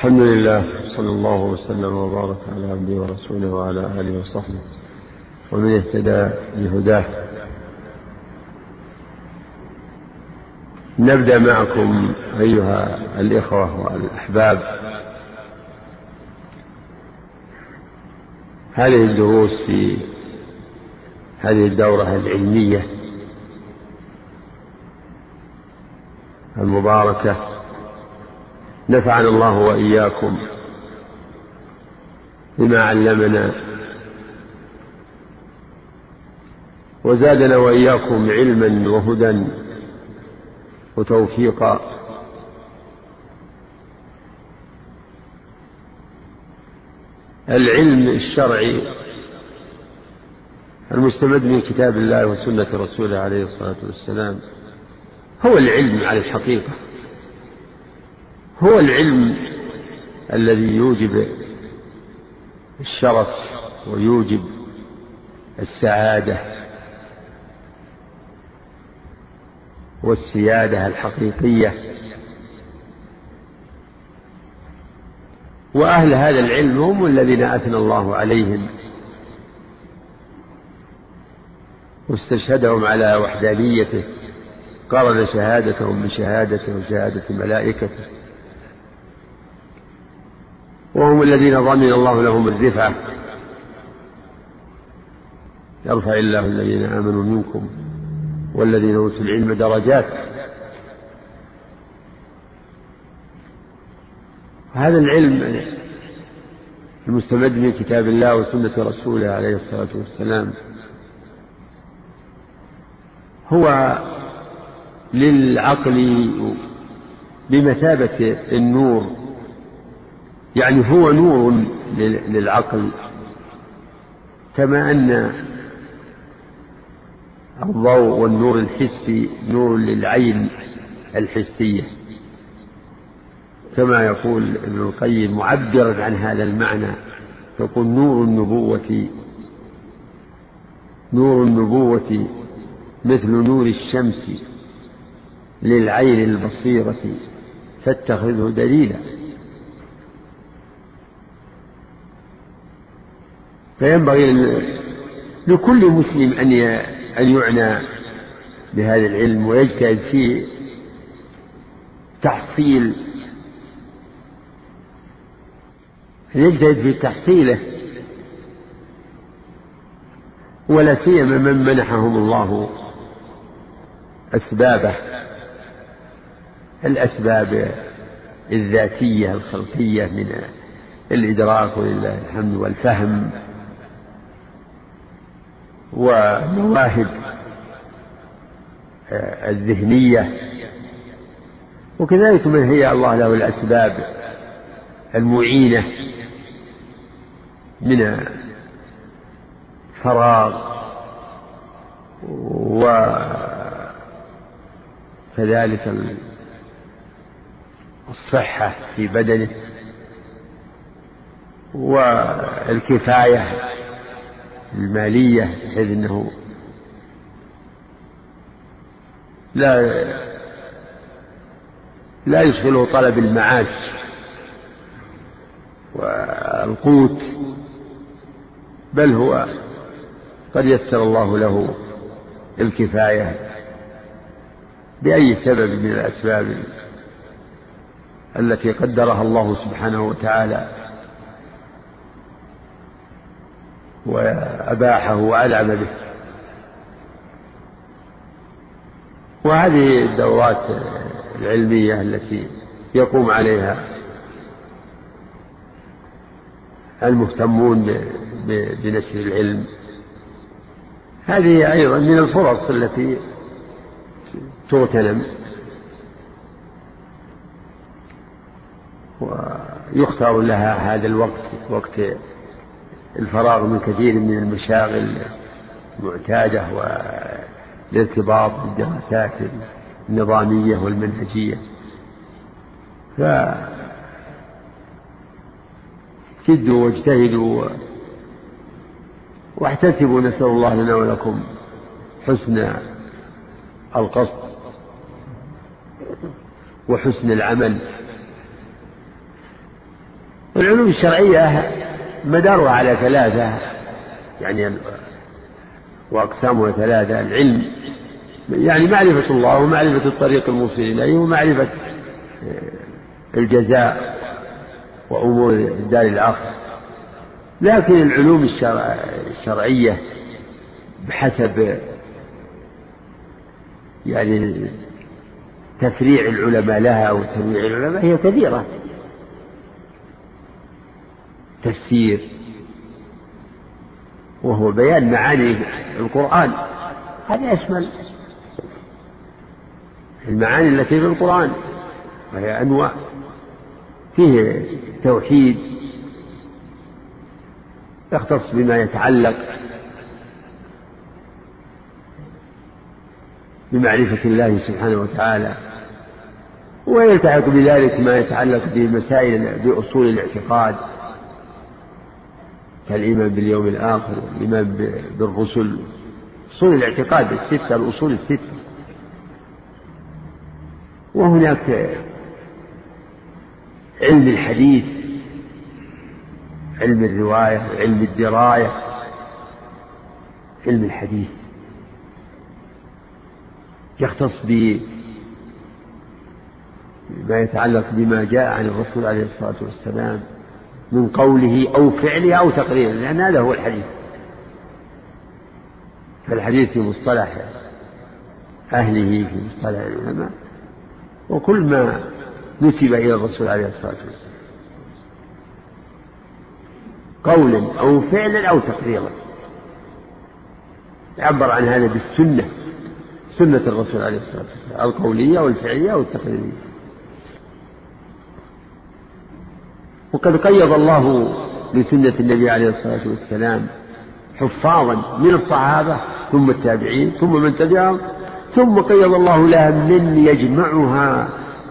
الحمد لله، صلى الله وسلم وبارك على عبده ورسوله وعلى آله وصحبه ومن اهتدى بهداه. نبدأ معكم أيها الإخوة والأحباب هذه الدروس في هذه الدورة العلمية المباركة. نفعنا الله وإياكم بما علمنا وزادنا وإياكم علما وهدى وتوفيقا. العلم الشرعي المستمد من كتاب الله وسنة رسوله عليه الصلاة والسلام هو العلم على الحقيقة، هو العلم الذي يوجب الشرف ويوجب السعادة والسيادة الحقيقية. وأهل هذا العلم هم الذين أثنى الله عليهم واستشهدهم على وحدانيته، قارن شهادتهم بشهادته وشهادة ملائكته، وهم الذين ضمن الله لهم الرفعة. يرفع الله الذين آمنوا منكم والذين أوتوا العلم درجات. هذا العلم المستمد من كتاب الله وسنة رسوله عليه الصلاة والسلام هو للعقل بمثابة النور، يعني هو نور للعقل، كما أن الضوء والنور الحسي نور للعين الحسية، كما يقول ابن القيم معبرا عن هذا المعنى، يقول نور النبوة مثل نور الشمس للعين البصيرة فاتخذه دليلا. فينبغي لكل مسلم أن يعنى بهذا العلم ويجتهد في تحصيله، ولا سيما من منحهم الله أسبابه، الأسباب الذاتية الخلقية من الإدراك ولله الحمد والفهم والمواهب الذهنية، وكذلك من هي الله له الأسباب المعينة من فراغ وكذلك الصحة في بدنه والكفاية المالية، بحيث أنه لا يشغله طلب المعاش والقوت، بل هو قد يسر الله له الكفاية بأي سبب من الأسباب التي قدرها الله سبحانه وتعالى وأباحه وألعب به. وهذه الدورات العلمية التي يقوم عليها المهتمون بنشر العلم هذه أيضا من الفرص التي تغتنم، ويختار لها هذا الوقت، وقت الفراغ من كثير من المشاغل المعتادة والارتباط بالدراسات النظامية والمنهجية. فجدوا واجتهدوا واحتسبوا، نسأل الله لنا ولكم حسن القصد وحسن العمل والعلوم الشرعية مدارها على ثلاثة، يعني وأقسامها ثلاثة: العلم يعني معرفة الله ومعرفة الطريق الموصل إليه ومعرفة الجزاء وأمور الدار الآخرة. لكن العلوم الشرعية بحسب يعني تفريع العلماء لها وتنويع العلماء هي كثيرة: تفسير، وهو بيان معاني القرآن، هذا يشمل المعاني التي في القرآن وهي أنواع، فيه توحيد يختص بما يتعلق بمعرفة الله سبحانه وتعالى، ويلتحق بذلك ما يتعلق بمسائل بأصول الاعتقاد كالإيمان باليوم الآخر والإيمان بالرسل، أصول الاعتقاد الستة، الأصول الستة. وهناك علم الحديث، علم الرواية، علم الدراية. علم الحديث يختص بما يتعلق بما جاء عن الرسول عليه الصلاة والسلام من قوله أو فعله أو تقريره، لأن هذا هو الحديث. فالحديث في مصطلح أهله، في مصطلح العلماء، وكل ما نسب إلى الرسول عليه الصلاة والسلام قولا أو فعلا أو تقريرا، يعبر عن هذا بالسنة، سنة الرسول عليه الصلاة والسلام، القولية والفعلية والتقريرية. وقد قيض الله لسنة النبي عليه الصلاة والسلام حفاظا من الصحابة ثم التابعين ثم من تبعهم، ثم قيض الله لها من يجمعها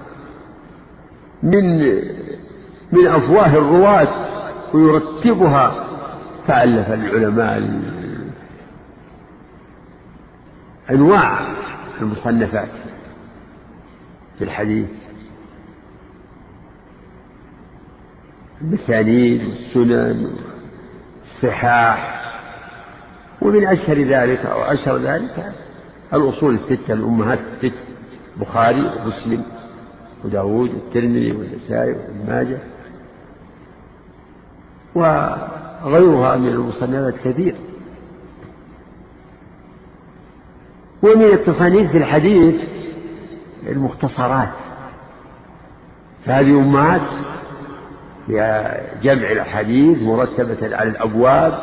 من أفواه الرواة ويرتبها. فألف العلماء أنواع المصنفات في الحديث، المسانيد والسنن والصحاح، ومن أشهر ذلك أو أشهر ذلك الأصول الستة، الأمهات الست: البخاري ومسلم وداود والترمذي والنسائي وابن ماجه، وغيرها من المصنفات كثير. ومن التصانيف في الحديث المختصرات، فهذه أمهات هي جمع الأحاديث مرتبة على الأبواب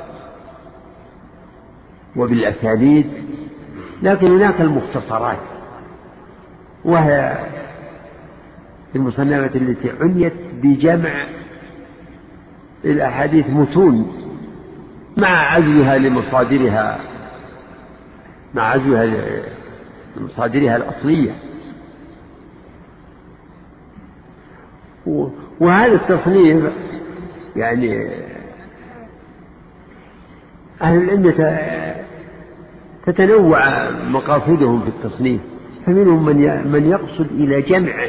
وبالأسانيد. لكن هناك المختصرات، وهي المصنفات التي عنيت بجمع الأحاديث متون مع عزوها لمصادرها، مع عزوها لمصادرها الأصلية. وهذا التصنيف يعني أهل العلم تتنوع مقاصدهم في التصنيف، فمنهم من يقصد إلى جمع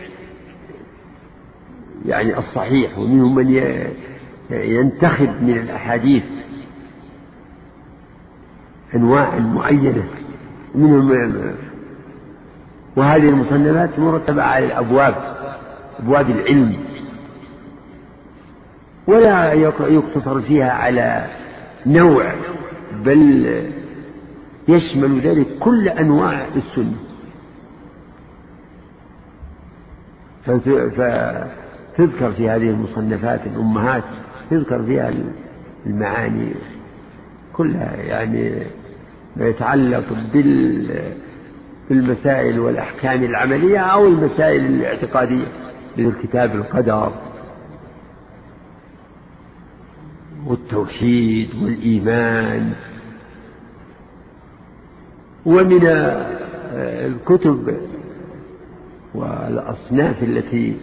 يعني الصحيح، ومنهم من ينتخب من الأحاديث أنواع معينة منهم. وهذه المصنفات مرتبة على الأبواب، أبواب العلم، ولا يقتصر فيها على نوع، بل يشمل ذلك كل أنواع السنة. فتذكر في هذه المصنفات الأمهات تذكر فيها المعاني كلها، يعني ما يتعلق بالمسائل والأحكام العملية أو المسائل الاعتقادية، مثل كتاب القدر والتوحيد والإيمان. ومن الكتب والأصناف التي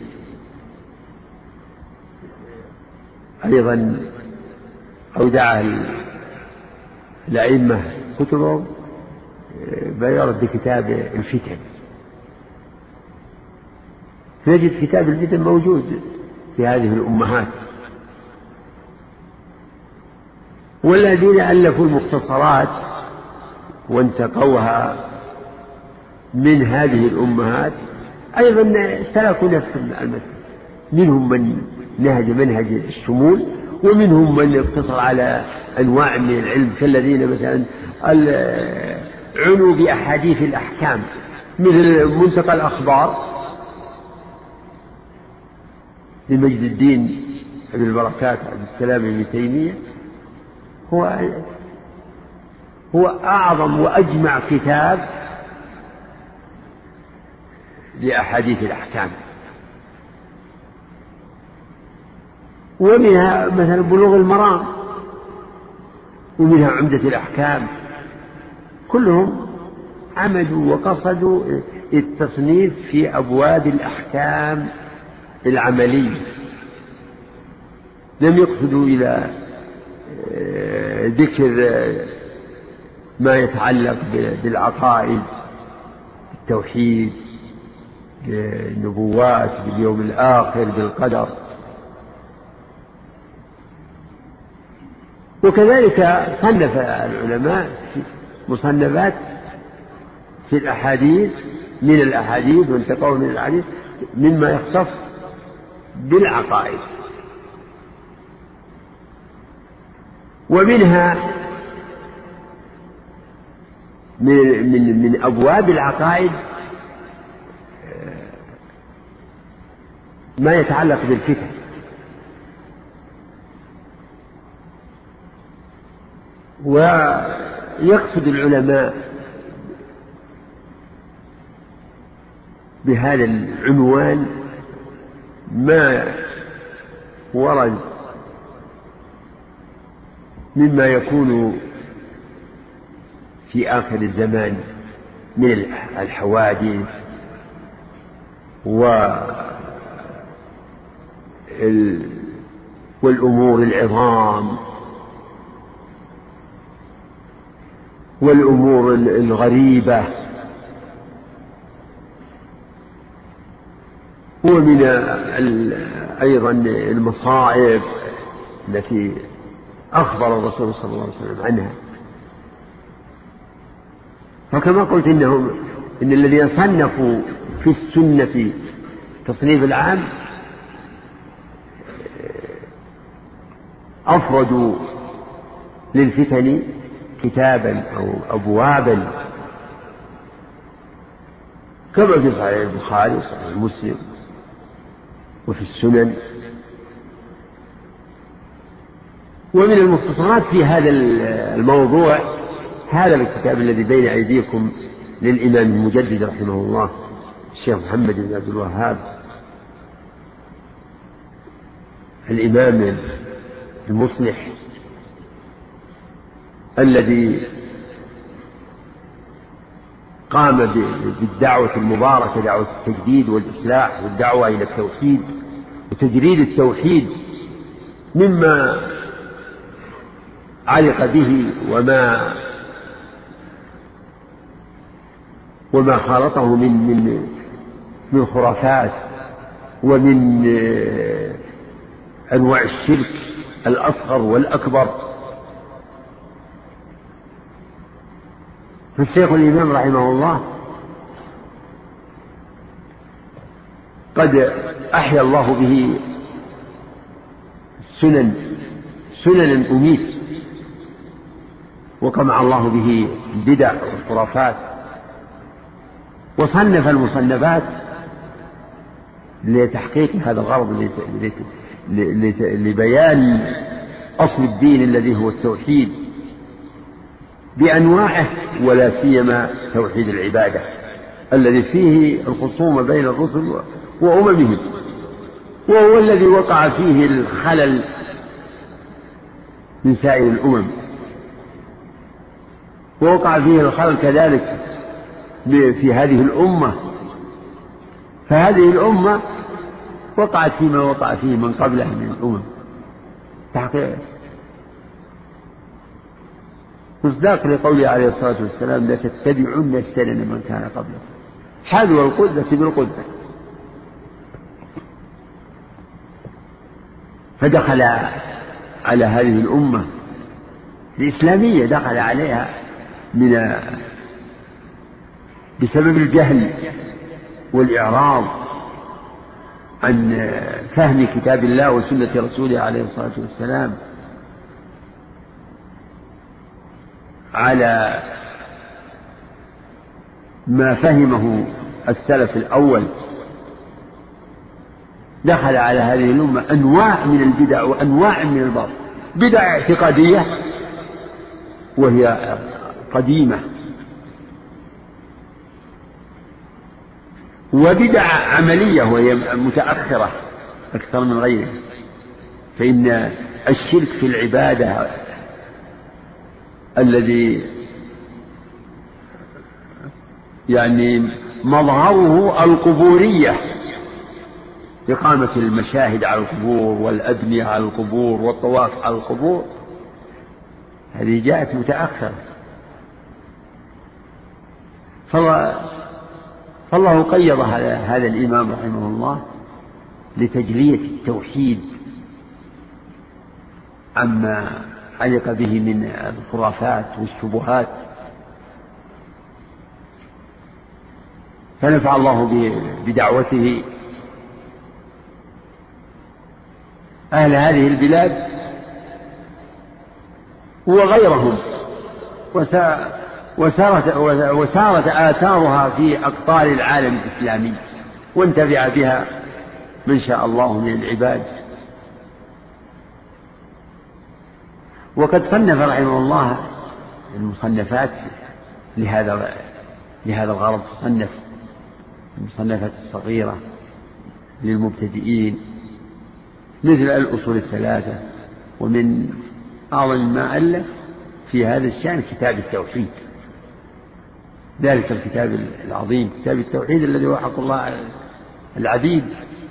أيضا أودعها الأئمة كتبهم بيرد بكتاب الفتن. نجد كتاب الفتن موجود في هذه الأمهات. والذين ألفوا المختصرات وانتقوها من هذه الأمهات أيضا سلكوا نفس المسلك، منهم من نهج منهج الشمول، ومنهم من اقتصر على أنواع من العلم، كالذين مثلا عنوا بأحاديث الأحكام مثل منتقى الأخبار لمجد الدين ابن البركات عبد السلام بن تيمية، هو أعظم وأجمع كتاب لأحاديث الأحكام. ومنها مثلا بلوغ المرام، ومنها عمدة الأحكام، كلهم عمدوا وقصدوا التصنيف في أبواب الأحكام العملية، لم يقصدوا إلى ذكر ما يتعلق بالعقائد، بالتوحيد، بالنبوات، باليوم الآخر، بالقدر. وكذلك صنف العلماء مصنفات في الأحاديث، من الأحاديث وانتقوا من الأحاديث مما يختص بالعقائد. ومنها من أبواب العقائد ما يتعلق بالفتن، ويقصد العلماء بهذا العنوان ما ورد مما يكون في آخر الزمان من الحوادث والأمور العظام والأمور الغريبة، ومن أيضا المصائب التي أخبر الرسول صلى الله عليه وسلم عنها. فكما قلت إن الذين صنفوا في السنة تصنيف العام أفردوا للفتن كتابا أو أبوابا، كما في صحيح البخاري وصحيح مسلم وفي السنن. ومن المختصرات في هذا الموضوع هذا الكتاب الذي بين أيديكم للإمام المجدد رحمه الله الشيخ محمد بن عبد الوهاب، الإمام المصلح الذي قام بالدعوة المباركة، دعوة التجديد والإصلاح والدعوة إلى التوحيد وتجريد التوحيد مما علق به وما خالطه من خرافات ومن أنواع الشرك الأصغر والأكبر. فالشيخ الإمام رحمه الله قد أحيا الله به سننا أميت، وقمع الله به البدع والخرافات، وصنف المصنفات لتحقيق هذا الغرض، لبيان أصل الدين الذي هو التوحيد بأنواعه، ولا سيما توحيد العبادة الذي فيه الخصومة بين الرسل وأممهم، وهو الذي وقع فيه الخلل من سائر الأمم، ووقع فيه الخلل كذلك في هذه الأمة. فهذه الأمة وقعت فيما وقع فيه من قبلها من الأمم تحقيق مصداق لقوله عليه الصلاة والسلام: لتتبعن السنن من كان قبلكم حذو القدة بالقدة. فدخل على هذه الأمة الإسلامية، دخل عليها بسبب الجهل والإعراض عن فهم كتاب الله وسنة رسوله عليه الصلاة والسلام على ما فهمه السلف الأول. دخل على هذه الأمة أنواع من البدع وأنواع من الباطل، بدع اعتقادية وهي قديمة، وبدع عملية وهي متأخرة أكثر من غيرها. فإن الشرك في العبادة الذي يعني مظهره القبورية، إقامة المشاهد على القبور والأدمية على القبور والطواف على القبور، هذه جاءت متأخرة. فالله قيض هذا الإمام رحمه الله لتجلية التوحيد عما علق به من الخرافات والشبهات. فنفع الله بدعوته أهل هذه البلاد وغيرهم، وسارت آثارها في أقطار العالم الإسلامي، وانتفع بها من شاء الله من العباد. وقد صنف رحمه الله المصنفات لهذا الغرض، صنف المصنفات الصغيرة للمبتدئين مثل الأصول الثلاثة، ومن أعظم ما ألف في هذا الشأن كتاب التوحيد، ذلك الكتاب العظيم كتاب التوحيد الذي هو حق الله على العبيد.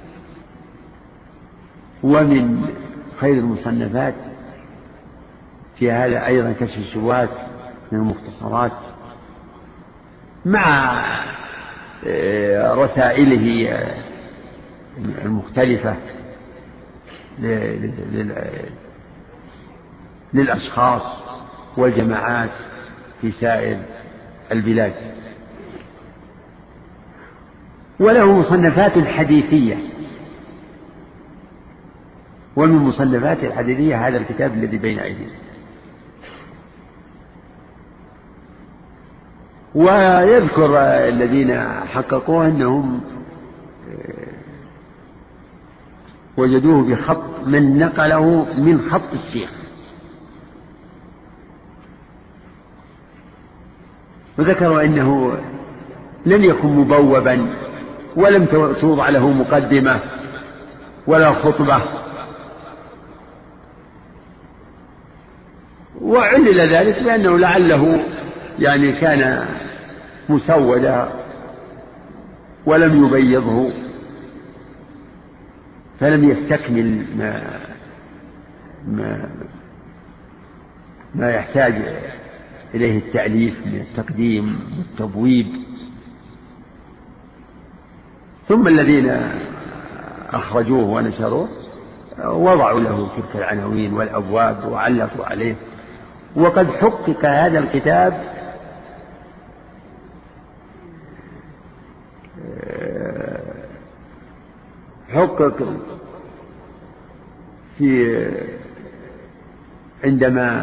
ومن خير المصنفات في هذا أيضا كشف الشبهات من المختصرات مع رسائله المختلفة للأشخاص والجماعات في سائر البلاد. وله مصنفات حديثية، ومن مصنفات الحديثية هذا الكتاب الذي بين أيدينا. ويذكر الذين حققوه أنهم وجدوه بخط من نقله من خط الشيخ، وذكروا أنه لم يكن مبوبا ولم توضع له مقدمة ولا خطبة، وعلل ذلك بأنه لعله يعني كان مسودا ولم يبيضه، فلم يستكمل ما يحتاج إليه التأليف من التقديم والتبويب. ثم الذين أخرجوه ونشروه وضعوا له تلك العناوين والأبواب وعلقوا عليه. وقد حقق هذا الكتاب حقق عندما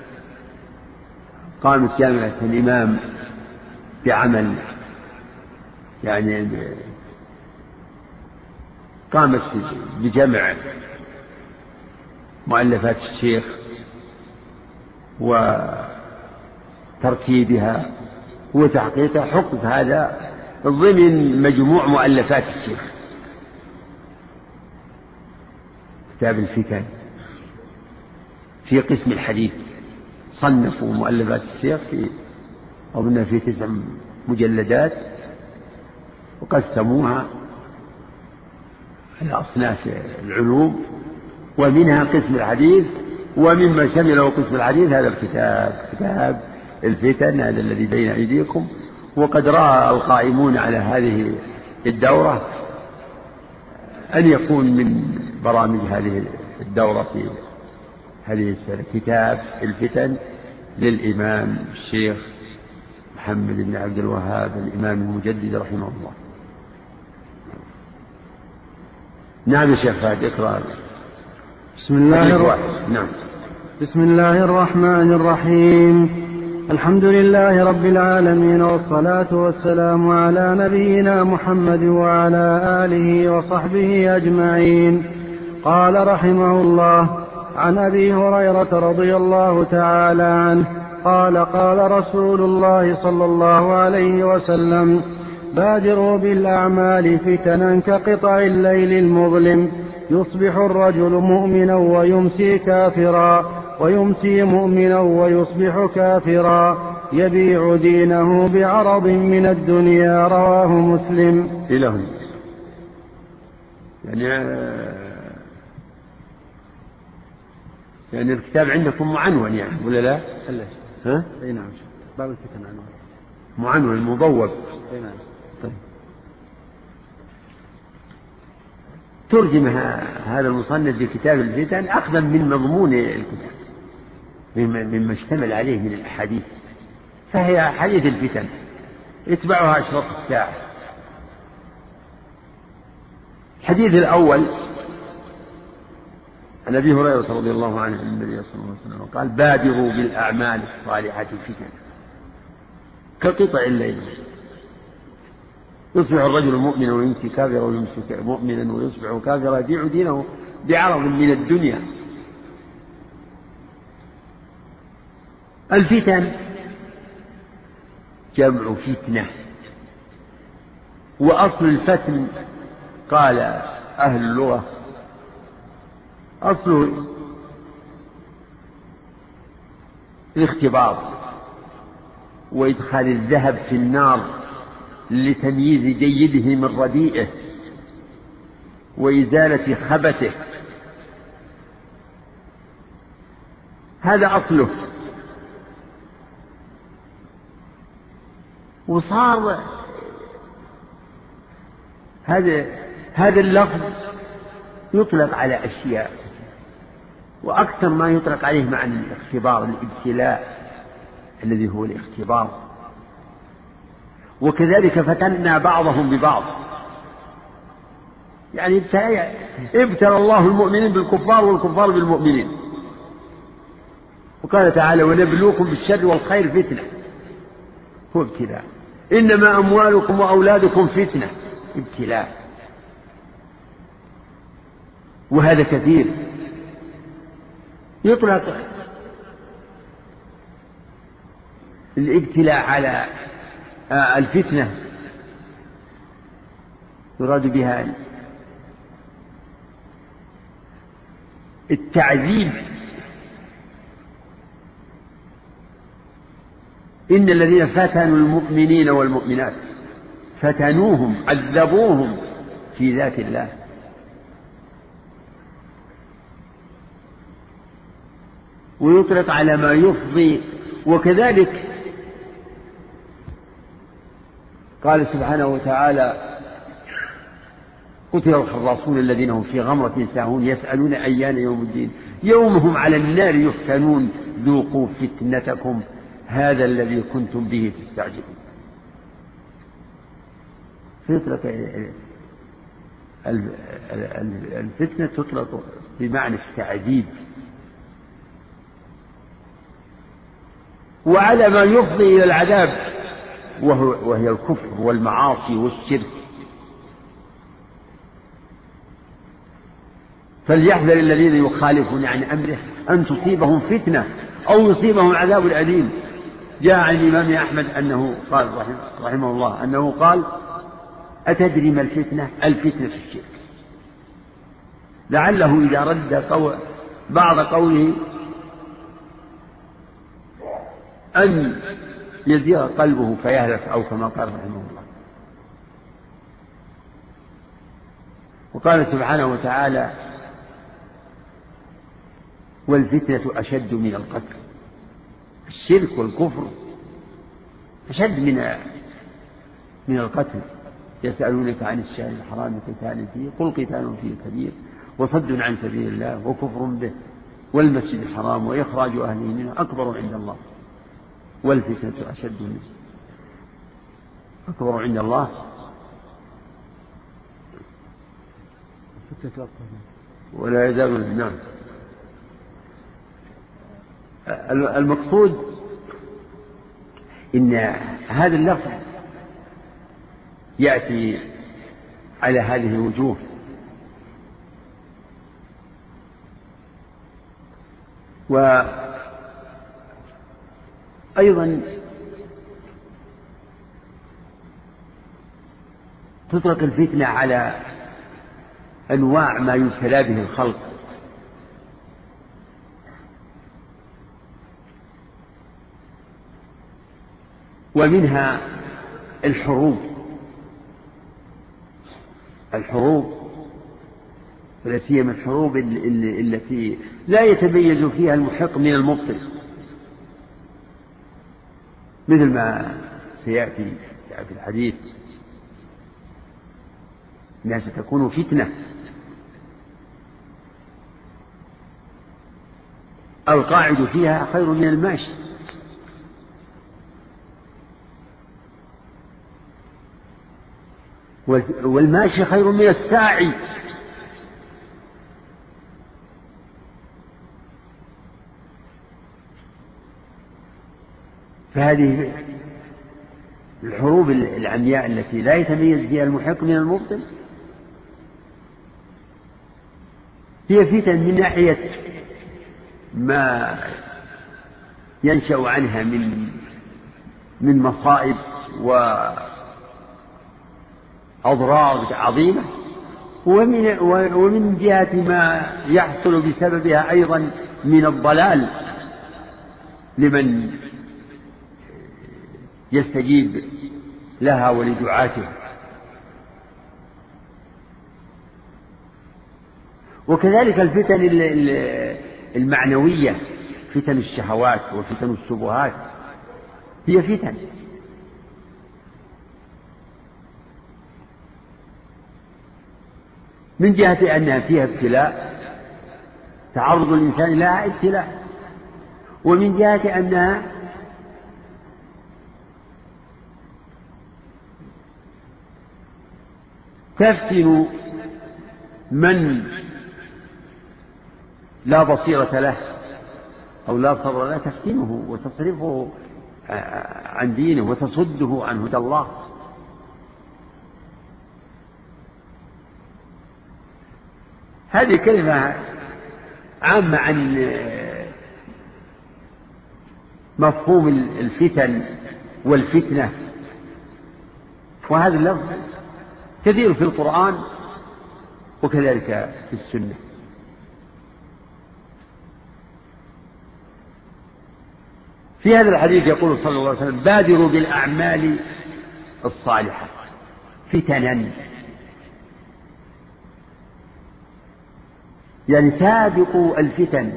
قامت جامعة الإمام بعمل، يعني قامت بجمع مؤلفات الشيخ وترتيبها وتحقيقها، حقق هذا ضمن مجموع مؤلفات الشيخ كتاب الفتن في قسم الحديث. صنفوا مؤلفات الشيخ أظن في 9 مجلدات، وقسموها على أصناف العلوم، ومنها قسم الحديث، ومما شمله قسم الحديث هذا الكتاب كتاب الفتن هذا الذي بين أيديكم. وقد رأى القائمون على هذه الدورة أن يكون من برامج هذه دورة في هذه السنة، كتاب الفتن للإمام الشيخ محمد بن عبد الوهاب الإمام المجدد رحمه الله. نعم يا شيخ فهد اقرأ. بسم الله الرحمن الرحيم. الحمد لله رب العالمين، والصلاة والسلام على نبينا محمد وعلى آله وصحبه أجمعين. قال رحمه الله: عن أبي هريرة رضي الله تعالى عنه قال: قال رسول الله صلى الله عليه وسلم: بادروا بالأعمال فتنا كقطع الليل المظلم، يصبح الرجل مؤمنا ويمسي كافرا، ويمسي مؤمنا ويصبح كافرا، يبيع دينه بعرض من الدنيا. رواه مسلم. إلهم يعني الكتاب عندكم معنون يعني ولا لا؟ ها؟ اي نعم. باب الفتن عنوان معنون مضوب. اي نعم. طيب. ترجم هذا المصنف بكتاب الفتن أخذا من مضمون الكتاب مما اشتمل عليه من الأحاديث، فهي حديث الفتن يتبعها أشراط الساعة. الحديث الأول عن أبي هريرة رضي الله عنه عن النبي صلى الله عليه وسلم قال: بادروا بالأعمال الصالحة فتن كقطع الليل، يصبح الرجل مؤمنا ويمسي كافرا، ويمسي مؤمنا ويصبح كافرا، يبيع دينه بعرض من الدنيا. الفتن جمع فتنة، وأصل الفتن قال أهل اللغة أصله الاختبار وإدخال الذهب في النار لتمييز جيده من رديئه وإزالة خبثه، هذا أصله. وصار هذا اللفظ يطلق على أشياء، وأكثر ما يطلق عليه معنى الاختبار، الابتلاء الذي هو الاختبار. وكذلك فتنا بعضهم ببعض، يعني ابتلى الله المؤمنين بالكفار والكفار بالمؤمنين. وقال تعالى: ونبلوكم بالشر والخير فتنة. هو ابتلاء. إنما أموالكم وأولادكم فتنة، ابتلاء. وهذا كثير يطلق الابتلاء على الفتنة، يراد بها التعذيب. إن الذين فتنوا المؤمنين والمؤمنات فتنوهم عذبوهم في ذات الله. ويطلق على ما يفضي. وكذلك قال سبحانه وتعالى: قتل الخراصون الذين هم في غمرة ساهون يسألون أيان يوم الدين يوم هم على النار يفتنون ذوقوا فتنتكم هذا الذي كنتم به تستعجلون. الفتنة تطلق بمعنى التعذيب. وعلى ما يفضي إلى العذاب وهي الكفر والمعاصي والشرك. فليحذر الذين يخالفون عن أمره أن تصيبهم فتنة أو يصيبهم عذاب أليم. جاء عن الإمام أحمد أنه قال رحمه الله أنه قال: أتدري ما الفتنة؟ الفتنة في الشرك. لعله إذا رد بعض قوله أن يزيغ قلبه فيهلك، أو كما قال رحمه الله. وقال سبحانه وتعالى: والفتنة أشد من القتل. الشرك والكفر أشد من القتل. يسألونك عن الشهر الحرام قتال فيه قل قتال فيه كبير وصد عن سبيل الله وكفر به والمسجد الحرام وإخراج أهله منه أكبر عند الله والفتنة أشد منه أكبر عند الله ولا يزال. نعم. المقصود إن هذا اللفظ يأتي على هذه الوجوه، وأيضا تطلق الفتنة على أنواع ما يبتلى به الخلق، ومنها الحروب ولا سيما الحروب التي لا يتميز فيها المحق من المبطل، مثل ما سيأتي في الحديث أنها ستكون فتنة. القاعد فيها خير من الماشي، والماشي خير من الساعي، فهذه الحروب العمياء التي لا يتميز فيها المحق من المبطل هي فتن من ناحية ما ينشأ عنها من مصائب وأضرار عظيمة، ومن جهة ما يحصل بسببها أيضا من الضلال لمن يستجيب لها ولدعاتها. وكذلك الفتن المعنوية، فتن الشهوات وفتن الشبهات هي فتن، من جهة أنها فيها ابتلاء، تعرض الإنسان لها ابتلاء، ومن جهة أنها تفتن من لا بصيرة له أو لا صبر له، تفتنه وتصرفه عن دينه وتصده عن هدى الله. هذه كلمة عامة عن مفهوم الفتن والفتنة، وهذا اللفظ كثير في القرآن وكذلك في السنة. في هذا الحديث يقول صلى الله عليه وسلم: بادروا بالأعمال الصالحة فتنا، يعني سابقوا الفتن،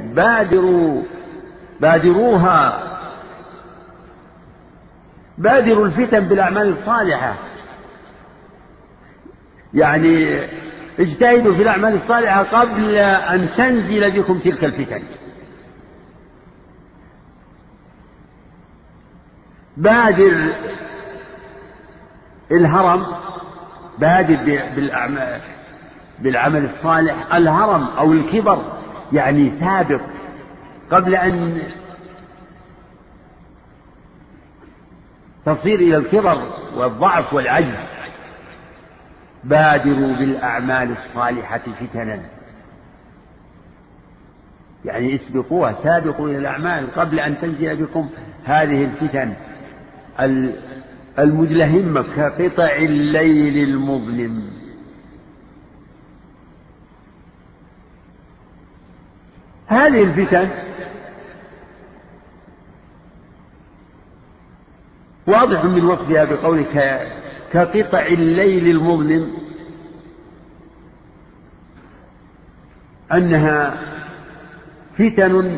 بادروا الفتن بالأعمال الصالحة، يعني اجتهدوا في الأعمال الصالحة قبل أن تنزل بكم تلك الفتن. بادر الهرم، بادر بالعمل الصالح الهرم أو الكبر، يعني سابق قبل أن تصير إلى الكبر والضعف والعجز. بادروا بالأعمال الصالحة فتنا، يعني اسبقوها، سابقوا إلى الأعمال قبل أن تنزل بكم هذه الفتن المدلهمة كقطع الليل المظلم. هذه الفتن واضح من وصفها بقولك كقطع الليل المظلم، أنها فتن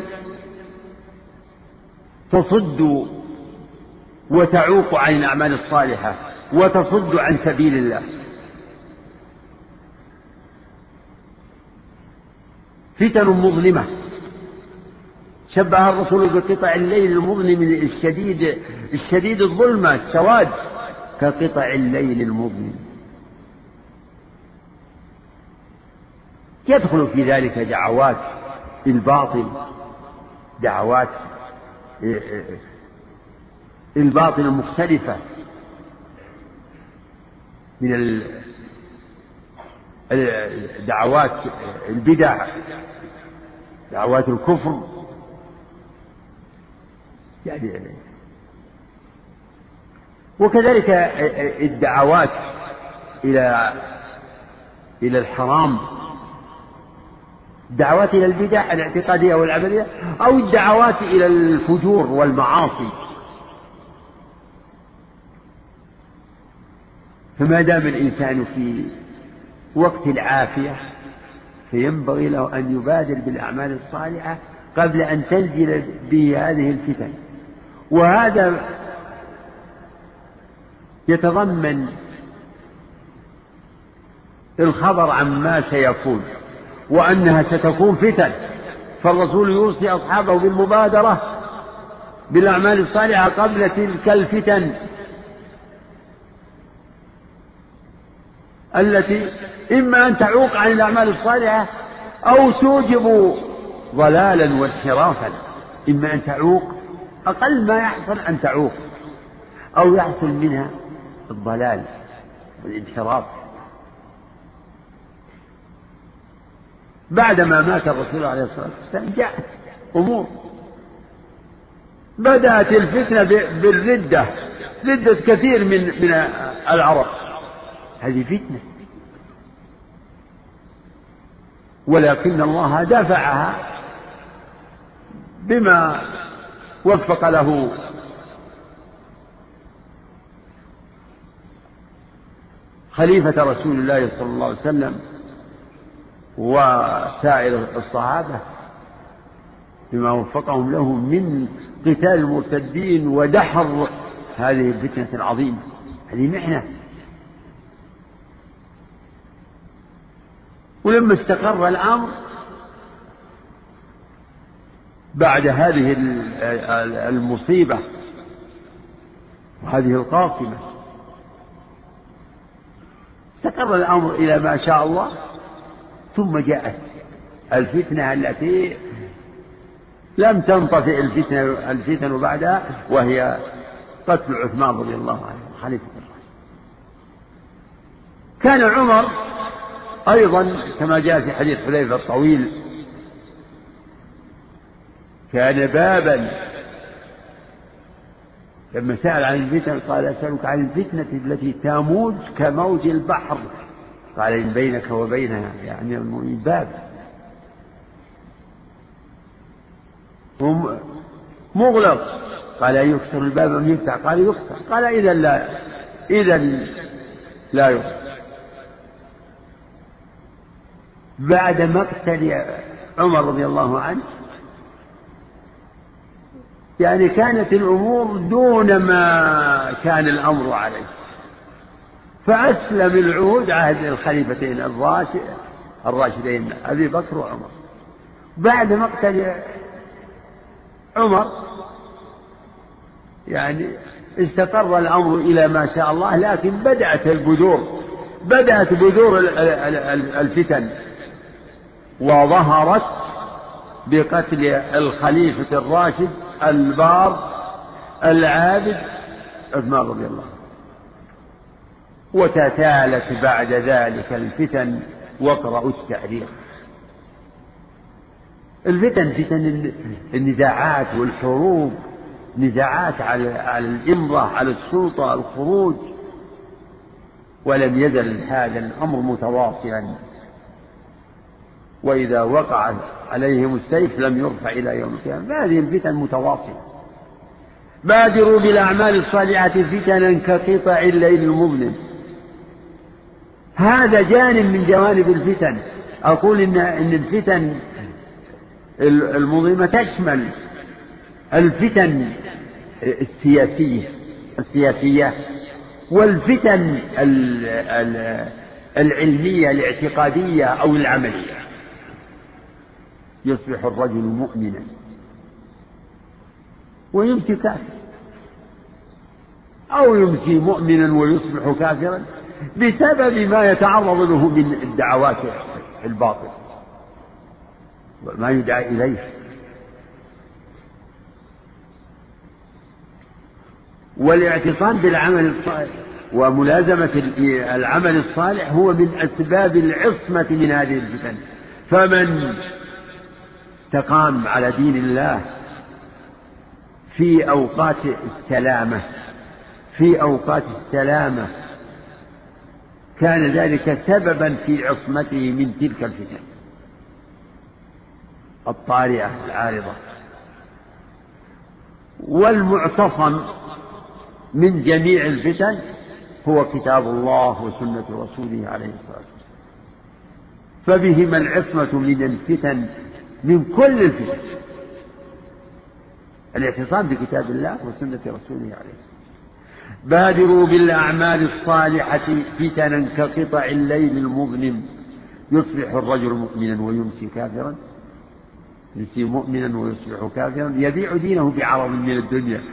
تصد وتعوق عن الأعمال الصالحة وتصد عن سبيل الله. فتن مظلمة، شبه الرسول بقطع الليل المظلم الشديد الظلمة السواد، كقطع الليل المظلم. يدخل في ذلك دعوات الباطل، دعوات الباطل المختلفة من دعوات البدع، دعوات الكفر، يعني وكذلك الدعوات إلى الحرام، الدعوات إلى البدع الاعتقادية والعملية، أو الدعوات إلى الفجور والمعاصي. فما دام الإنسان في وقت العافية فينبغي له أن يبادر بالأعمال الصالحة قبل أن تنزل به هذه الفتن. وهذا يتضمن الخبر عما سيكون وأنها ستكون فتن، فالرسول يوصي أصحابه بالمبادرة بالأعمال الصالحة قبل تلك الفتن التي إما أن تعوق عن الأعمال الصالحة أو توجب ضلالا وانحرافا. إما أن تعوق، أقل ما يحصل أن تعوق، أو يحصل منها الضلال والانحراف. بعدما مات الرسول عليه الصلاة والسلام جاءت أمور، بدأت الفتنة بالردة، ردة كثير من العرب، هذه فتنة، ولكن الله دافعها بما وفق له خليفة رسول الله صلى الله عليه وسلم وسائر الصحابة، بما وفقهم له من قتال المرتدين ودحر هذه الفتنة العظيمة. هذه محنة. ولما استقر الأمر بعد هذه المصيبة وهذه القاصمة، استقر الأمر إلى ما شاء الله، ثم جاءت الفتنة التي لم تنطفئ الفتن بعدها، وهي قتل عثمان رضي الله عنه خليفة الراشد. كان عمر أيضا كما جاء في حديث حذيفة الطويل كان بابا، لما سأل عن الفتن قال أسألك عن الفتنة التي تموج كموج البحر، قال إن بينك وبينها يعني باب مغلق، قال يكسر الباب أم يفتح؟ قال يكسر، قال إذا لا يكسر. بعد مقتل عمر رضي الله عنه يعني كانت الأمور دون ما كان الأمر عليه، فأسلم العهود عهد الخليفتين الراشدين أبي بكر وعمر. بعد مقتل عمر يعني استقر الأمر إلى ما شاء الله، لكن بدأت بذور الفتن، وظهرت بقتل الخليفة الراشد البار العابد عثمان رضي الله عنه. وتتالت بعد ذلك الفتن، واقرأوا التاريخ. الفتن فتن النزاعات والحروب، نزاعات على الإمرة، على السلطة، الخروج، ولم يزل هذا الأمر متواصلا، وإذا وقع عليهم السيف لم يرفع إلى يوم القيامة. هذه الفتن متواصلة. بادروا بالأعمال الصالحة فتنا كقطع الليل المظلم. هذا جانب من جوانب الفتن. أقول إن الفتن المظلمة تشمل الفتن السياسية والفتن العلمية الاعتقادية أو العملية. يصبح الرجل مؤمنا ويمسي كافرا، أو يمسي مؤمنا ويصبح كافرا بسبب ما يتعرض له من الدعوات الباطلة ما يدعى إليه. والاعتصام بالعمل الصالح وملازمة العمل الصالح هو من أسباب العصمة من هذه الفتن. فمن استقام على دين الله في أوقات السلامة كان ذلك سببا في عصمته من تلك الفتن الطارئة العارضة. والمعتصم من جميع الفتن هو كتاب الله وسنة رسوله عليه الصلاة والسلام، فبهما العصمة من الفتن، من كل الفتن، الاعتصام بكتاب الله وسنة رسوله عليه الصلاة والسلام. بادروا بالأعمال الصالحة فتنا كقطع الليل المظلم، يصبح الرجل مؤمنا ويمسي كافرا، يمسي مؤمنا ويصبح كافرا، يبيع دينه بعرض من الدنيا.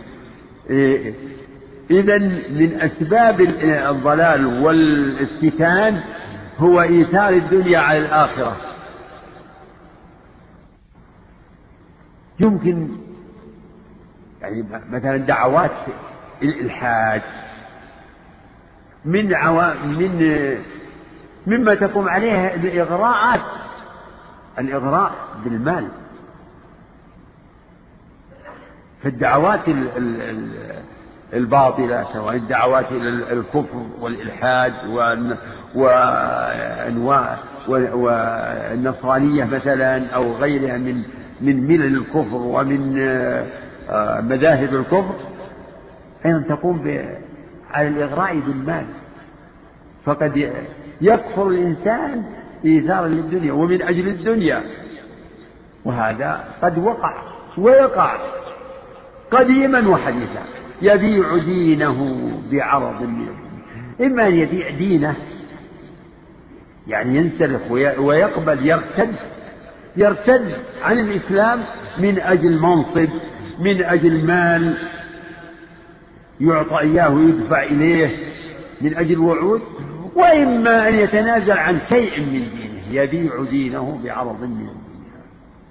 إذن من أسباب الضلال والافتتان هو إيثار الدنيا على الآخرة. يمكن يعني مثلا دعوات الإلحاد مما تقوم عليها الإغراء بالمال. فالدعوات الباطلة سواء الدعوات إلى الكفر والإلحاد وأنواع والنصرانية مثلا أو غيرها من ملل الكفر ومن مذاهب الكفر، أيضا تقوم على الإغراء بالمال. فقد يكفر الإنسان إيثارا للدنيا ومن أجل الدنيا، وهذا قد ويقع قديما وحديثا، يبيع دينه بعرض من الدنيا. إما أن يبيع دينه يعني ينسلخ ويقبل يرتد عن الإسلام من أجل منصب، من أجل مال يعطى إياه ويدفع إليه من أجل وعود، وإما أن يتنازل عن شيء من دينه، يبيع دينه بعرض من الدنيا،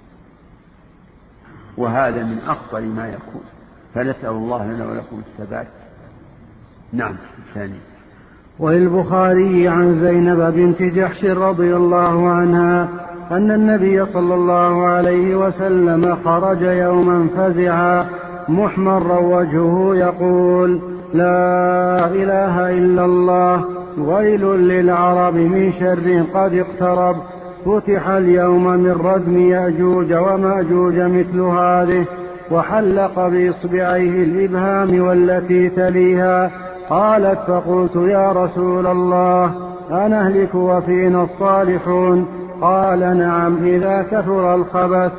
وهذا من أخطر ما يكون. فنسأل الله لنا ولكم الثبات. نعم. الثاني. وللبخاري عن زينب بنت جحش رضي الله عنها أن النبي صلى الله عليه وسلم خرج يوما فزعا محمرا وجهه يقول: لا إله إلا الله، ويل للعرب من شر قد اقترب، فتح اليوم من ردم يأجوج ومأجوج مثل هذه، وحلق بإصبعيه الإبهام والتي تليها. قالت: فقلت: يا رسول الله، أنهلك وفينا الصالحون؟ قال: نعم، إذا كثر الخبث.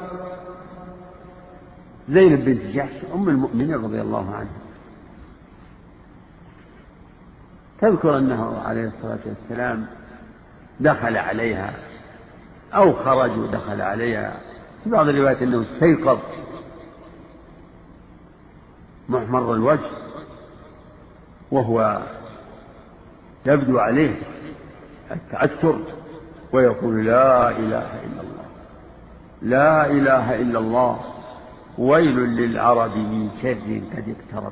زينب بنت جحش أم المؤمنين رضي الله عنها تذكر أنه عليه الصلاة والسلام دخل عليها أو خرج ودخل عليها، في بعض الروايات أنه استيقظ محمر الوجه وهو يبدو عليه التعثر ويقول: لا إله إلا الله، لا إله إلا الله، ويل للعرب من شر قد اقترب.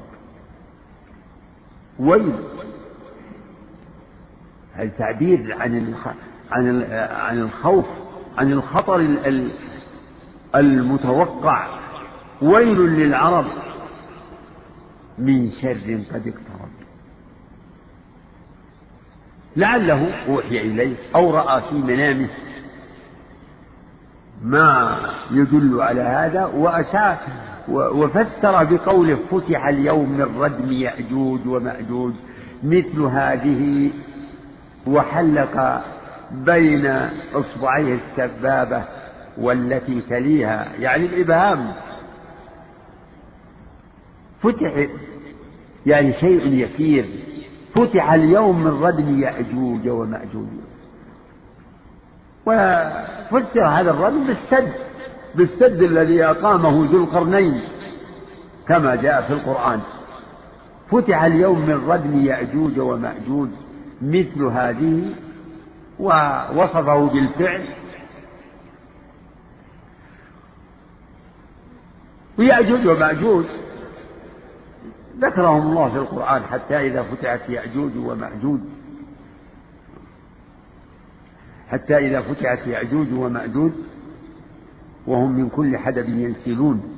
ويل، هذا تعبير عن الخوف، عن الخطر المتوقع. ويل للعرب من شر قد اقترب. لعله أوحي إليه أو رأى في منامه ما يدل على هذا، وأشار وفسر بقوله: فتح اليوم من ردم يأجوج ومأجوج مثل هذه، وحلق بين إصبعيه السبابة والتي تليها، يعني الإبهام. فتح يعني شيء يسير. فتح اليوم من ردم يأجوج ومأجوج، وفسر هذا الردم بالسد بالسد الذي أقامه ذو القرنين كما جاء في القرآن. فتح اليوم من ردم يأجوج ومأجوج مثل هذه، ووصفه بالفعل. ويأجوج ومأجوج ذكرهم الله في القرآن حتى إذا فتحت يأجوج ومأجوج، حتى إذا فتحت يأجوج ومأجوج وهم من كل حدب ينسلون.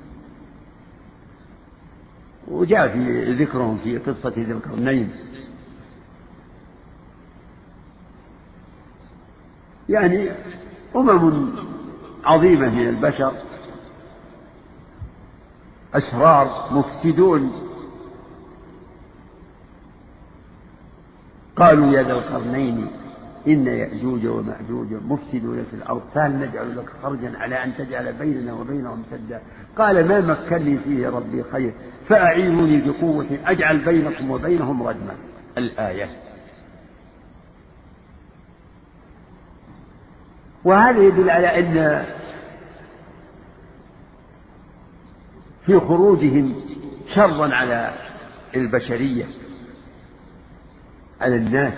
وجاء في ذكرهم في قصة ذي القرنين. يعني أمم عظيمة من البشر أشرار مفسدون قالوا يا ذا القرنين إن يأجوج ومأجوج مفسدون في الأرض فهل نجعل لك خرجا على أن تجعل بيننا وبينهم سدا قال ما مكنني فيه ربي خير فأعينوني بقوة أجعل بينكم وبينهم ردما. الآية. وهذا يدل على أن في خروجهم شرا على البشرية على الناس.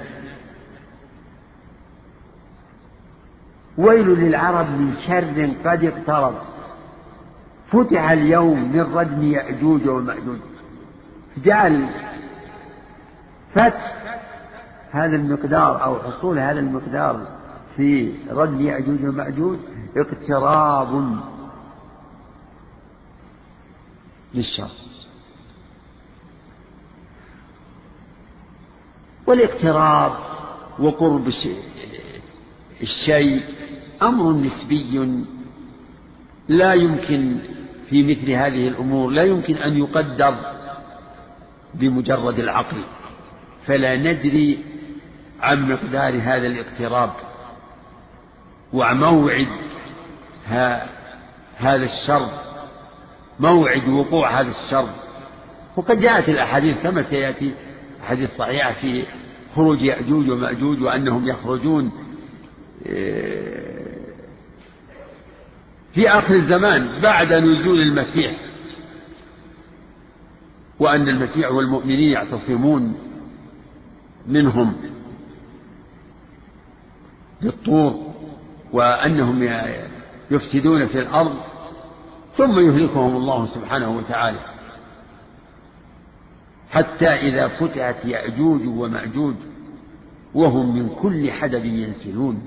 ويل للعرب من شر قد اقترب فتح اليوم من ردم يأجوج ومأجوج. جعل فتح هذا المقدار أو حصول هذا المقدار في ردم يأجوج ومأجوج اقتراب للشر. والاقتراب وقرب الشيء أمر نسبي لا يمكن في مثل هذه الأمور لا يمكن أن يقدر بمجرد العقل، فلا ندري عن مقدار هذا الاقتراب وموعد هذا الشر، موعد وقوع هذا الشر. وقد جاءت الأحاديث كما سيأتي حديث صحيح في خروج يأجوج ومأجوج وأنهم يخرجون في آخر الزمان بعد نزول المسيح، وأن المسيح والمؤمنين يعتصمون منهم بالطور وأنهم يفسدون في الأرض ثم يهلكهم الله سبحانه وتعالى حتى إذا فتحت يأجوج ومأجوج وهم من كل حدب ينسلون.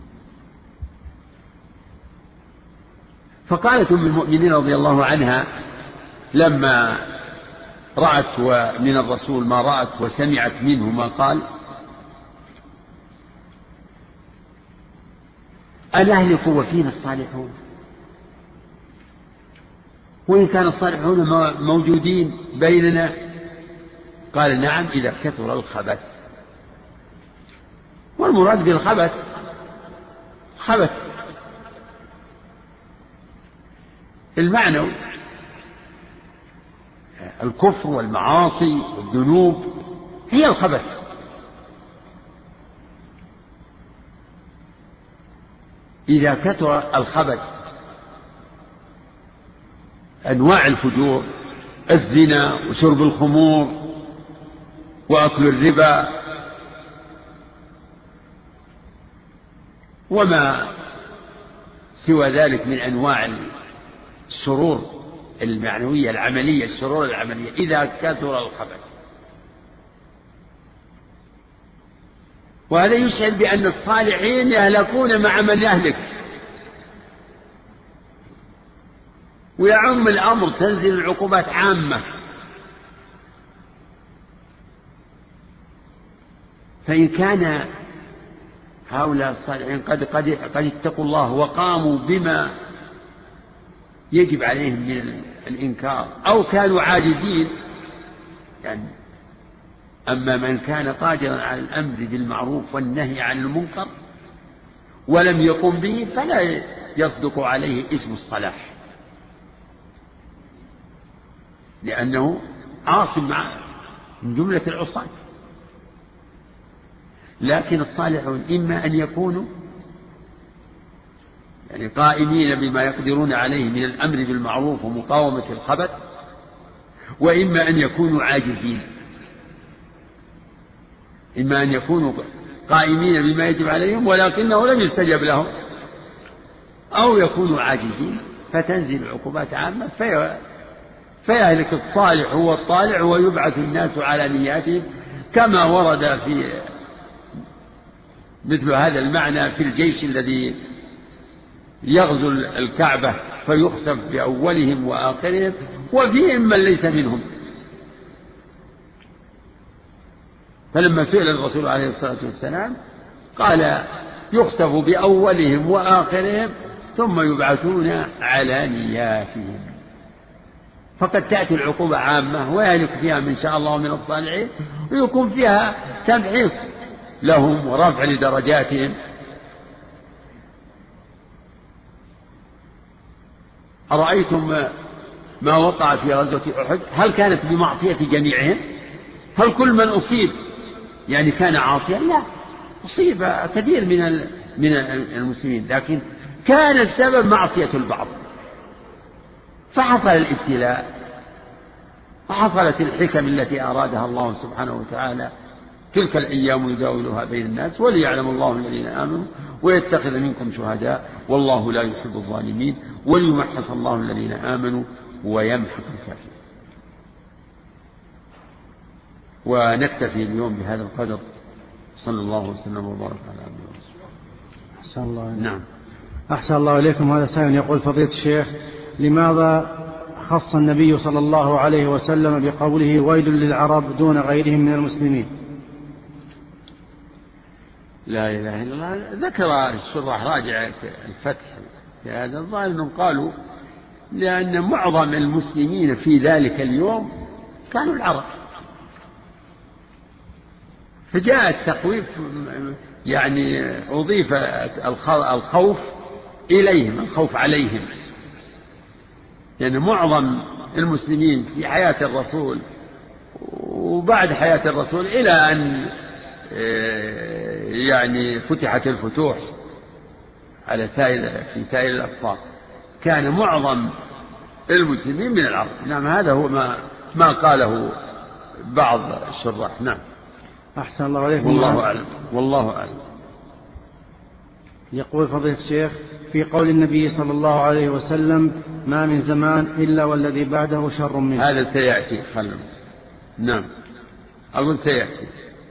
فقالت أم المؤمنين رضي الله عنها لما رأت من الرسول ما رأت وسمعت منه ما قال أنهلك وفينا الصالحون؟ وإن كان الصالحون موجودين بيننا قال نعم إذا كثر الخبث. والمراد بالخبث خبث المعنى الكفر والمعاصي والذنوب هي الخبث. إذا كثر الخبث أنواع الفجور الزنا وشرب الخمور وأكل الربا وما سوى ذلك من أنواع الشرور المعنوية العملية، الشرور العملية إذا كثر الخبث. وهذا يشعر بأن الصالحين يهلكون مع من يهلك، ويعم الأمر تنزل العقوبات عامة. فإن كان هؤلاء الصالحين قد اتقوا الله وقاموا بما يجب عليهم من الإنكار أو كانوا عاجزين يعني، أما من كان قادرا على الأمر بالمعروف والنهي عن المنكر ولم يقم به فلا يصدق عليه اسم الصلاح، لأنه عاصم من جملة العصاة. لكن الصالحون إما أن يكونوا يعني قائمين بما يقدرون عليه من الأمر بالمعروف ومقاومة الخبث، وإما أن يكونوا عاجزين، إما أن يكونوا قائمين بما يجب عليهم ولكنه لم يستجب لهم، أو يكونوا عاجزين فتنزل العقوبات عامة فيهلك الصالح هو الطالع ويبعث الناس على نياتهم، كما ورد في مثل هذا المعنى في الجيش الذي يغزو الكعبة فيخسف بأولهم وآخرهم وفيهم من ليس منهم. فلما سئل الرسول عليه الصلاة والسلام قال يخسف بأولهم وآخرهم ثم يبعثون على نياتهم. فقد تأتي العقوبة عامة ويهلك فيها من شاء الله من الصالحين، ويكون فيها تمحيص لهم ورفع لدرجاتهم. أرأيتم ما وقع في غزوة أحد؟ هل كانت بمعصية جميعهم؟ هل كل من أصيب يعني كان عاصيا؟ لا، أصيب كثير من المسلمين، لكن كان السبب معصية البعض، فحصل الابتلاء وحصلت الحكم التي أرادها الله سبحانه وتعالى. تلك الأيام يداولها بين الناس وليعلم الله الذين آمنوا ويتخذ منكم شهداء والله لا يحب الظالمين وليمحص الله الذين آمنوا ويمحق الكافرين. ونكتفي اليوم بهذا القدر. صلى الله وسلم وبارك على عبده ورسوله. أحسن الله. نعم. أحسن الله إليكم. هذا سائل يقول: فضيلة الشيخ، لماذا خص النبي صلى الله عليه وسلم بقوله ويل للعرب دون غيرهم من المسلمين؟ لا إله إلا الله. ذكر الشراح راجع الفتح في هذا الظاهر أنهم قالوا لأن معظم المسلمين في ذلك اليوم كانوا العرب، فجاء التخويف يعني أضيف الخوف إليهم، الخوف عليهم، لأن يعني معظم المسلمين في حياة الرسول وبعد حياة الرسول إلى أن يعني فتحت الفتوح على في سائر الأقطار كان معظم المسلمين من العرب. نعم، هذا هو ما قاله بعض الشراح. نعم. أحسن الله عليكم. والله أعلم. والله أعلم. يقول فضيلة الشيخ: في قول النبي صلى الله عليه وسلم ما من زمان إلا والذي بعده شر منه. هذا سيأتي خلص. نعم، أقول سيأتي.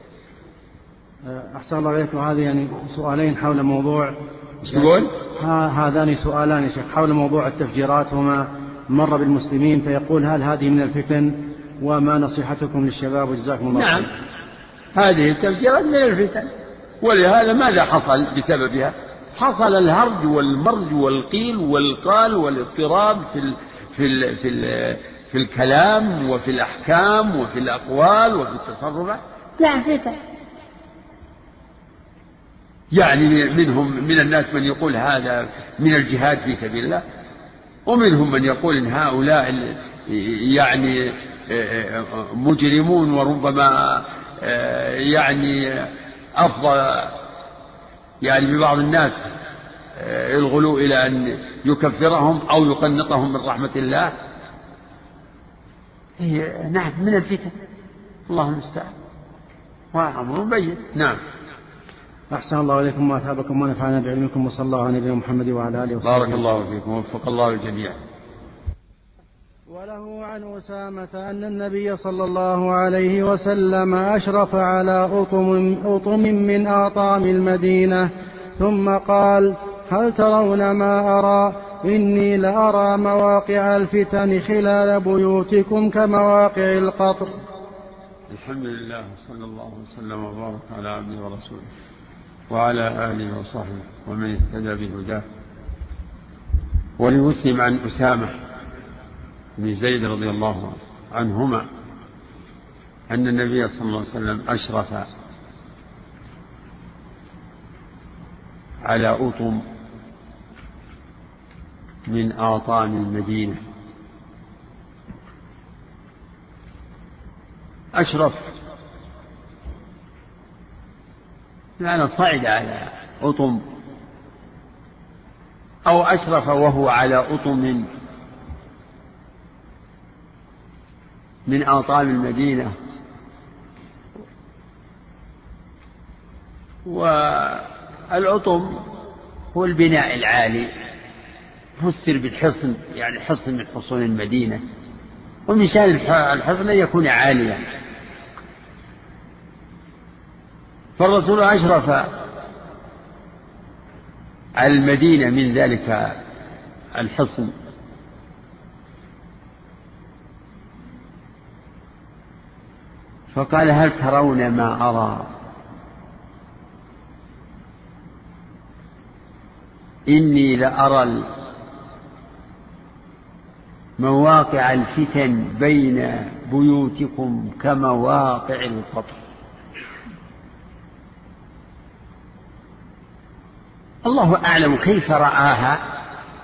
أحسن الله عليكم. هذه يعني سؤالين حول موضوع. تقول؟ هذان سؤالان يا شيخ حول موضوع التفجيرات وما مر بالمسلمين، فيقول: هل هذه من الفتن؟ وما نصيحتكم للشباب وجزاكم الله خيرا. نعم، هذه التفجيرات من الفتن، ولهذا ماذا حصل بسببها؟ حصل الهرج والمرج والقيل والقال والاضطراب في الكلام وفي الأحكام وفي الأقوال وفي التصرفات. لا فتن. يعني منهم من الناس من يقول هذا من الجهاد في سبيل الله، ومنهم من يقول إن هؤلاء يعني مجرمون، وربما يعني أفضل يعني ببعض الناس الغلو إلى أن يكفرهم أو يقنطهم من رحمة الله. نعم، من الفتن. الله المستعان وأمر بين. نعم. أحسن الله إليكم وأثابكم ونفعنا بعلمكم، وصلى الله على نبينا محمد وعلى آله وصحبه. بارك الله فيكم ووفق الله الجميع. وله عن أسامة أن النبي صلى الله عليه وسلم أشرف على أطم من آطام المدينة ثم قال: هل ترون ما أرى؟ إني لأرى مواقع الفتن خلال بيوتكم كمواقع القطر. الحمد لله، صلى الله وسلم وبارك على عبده ورسوله وعلى آله وصحبه ومن اهتدى بهداه. ولمسلم عن أسامة بن زيد رضي الله عنهما أن النبي صلى الله عليه وسلم أشرف على أطم من آطام المدينة. أشرف لأنه صعد على أطم أو أشرف وهو على أطم من أطام المدينة. والأطم هو البناء العالي، فسر بالحصن، يعني حصن من حصون المدينة، ومن شأن الحصن أن يكون عاليا. فالرسول أشرف على المدينة من ذلك الحصن. فقال: هل ترون ما أرى؟ إني لأرى مواقع الفتن بين بيوتكم كمواقع القطر. الله أعلم كيف رآها،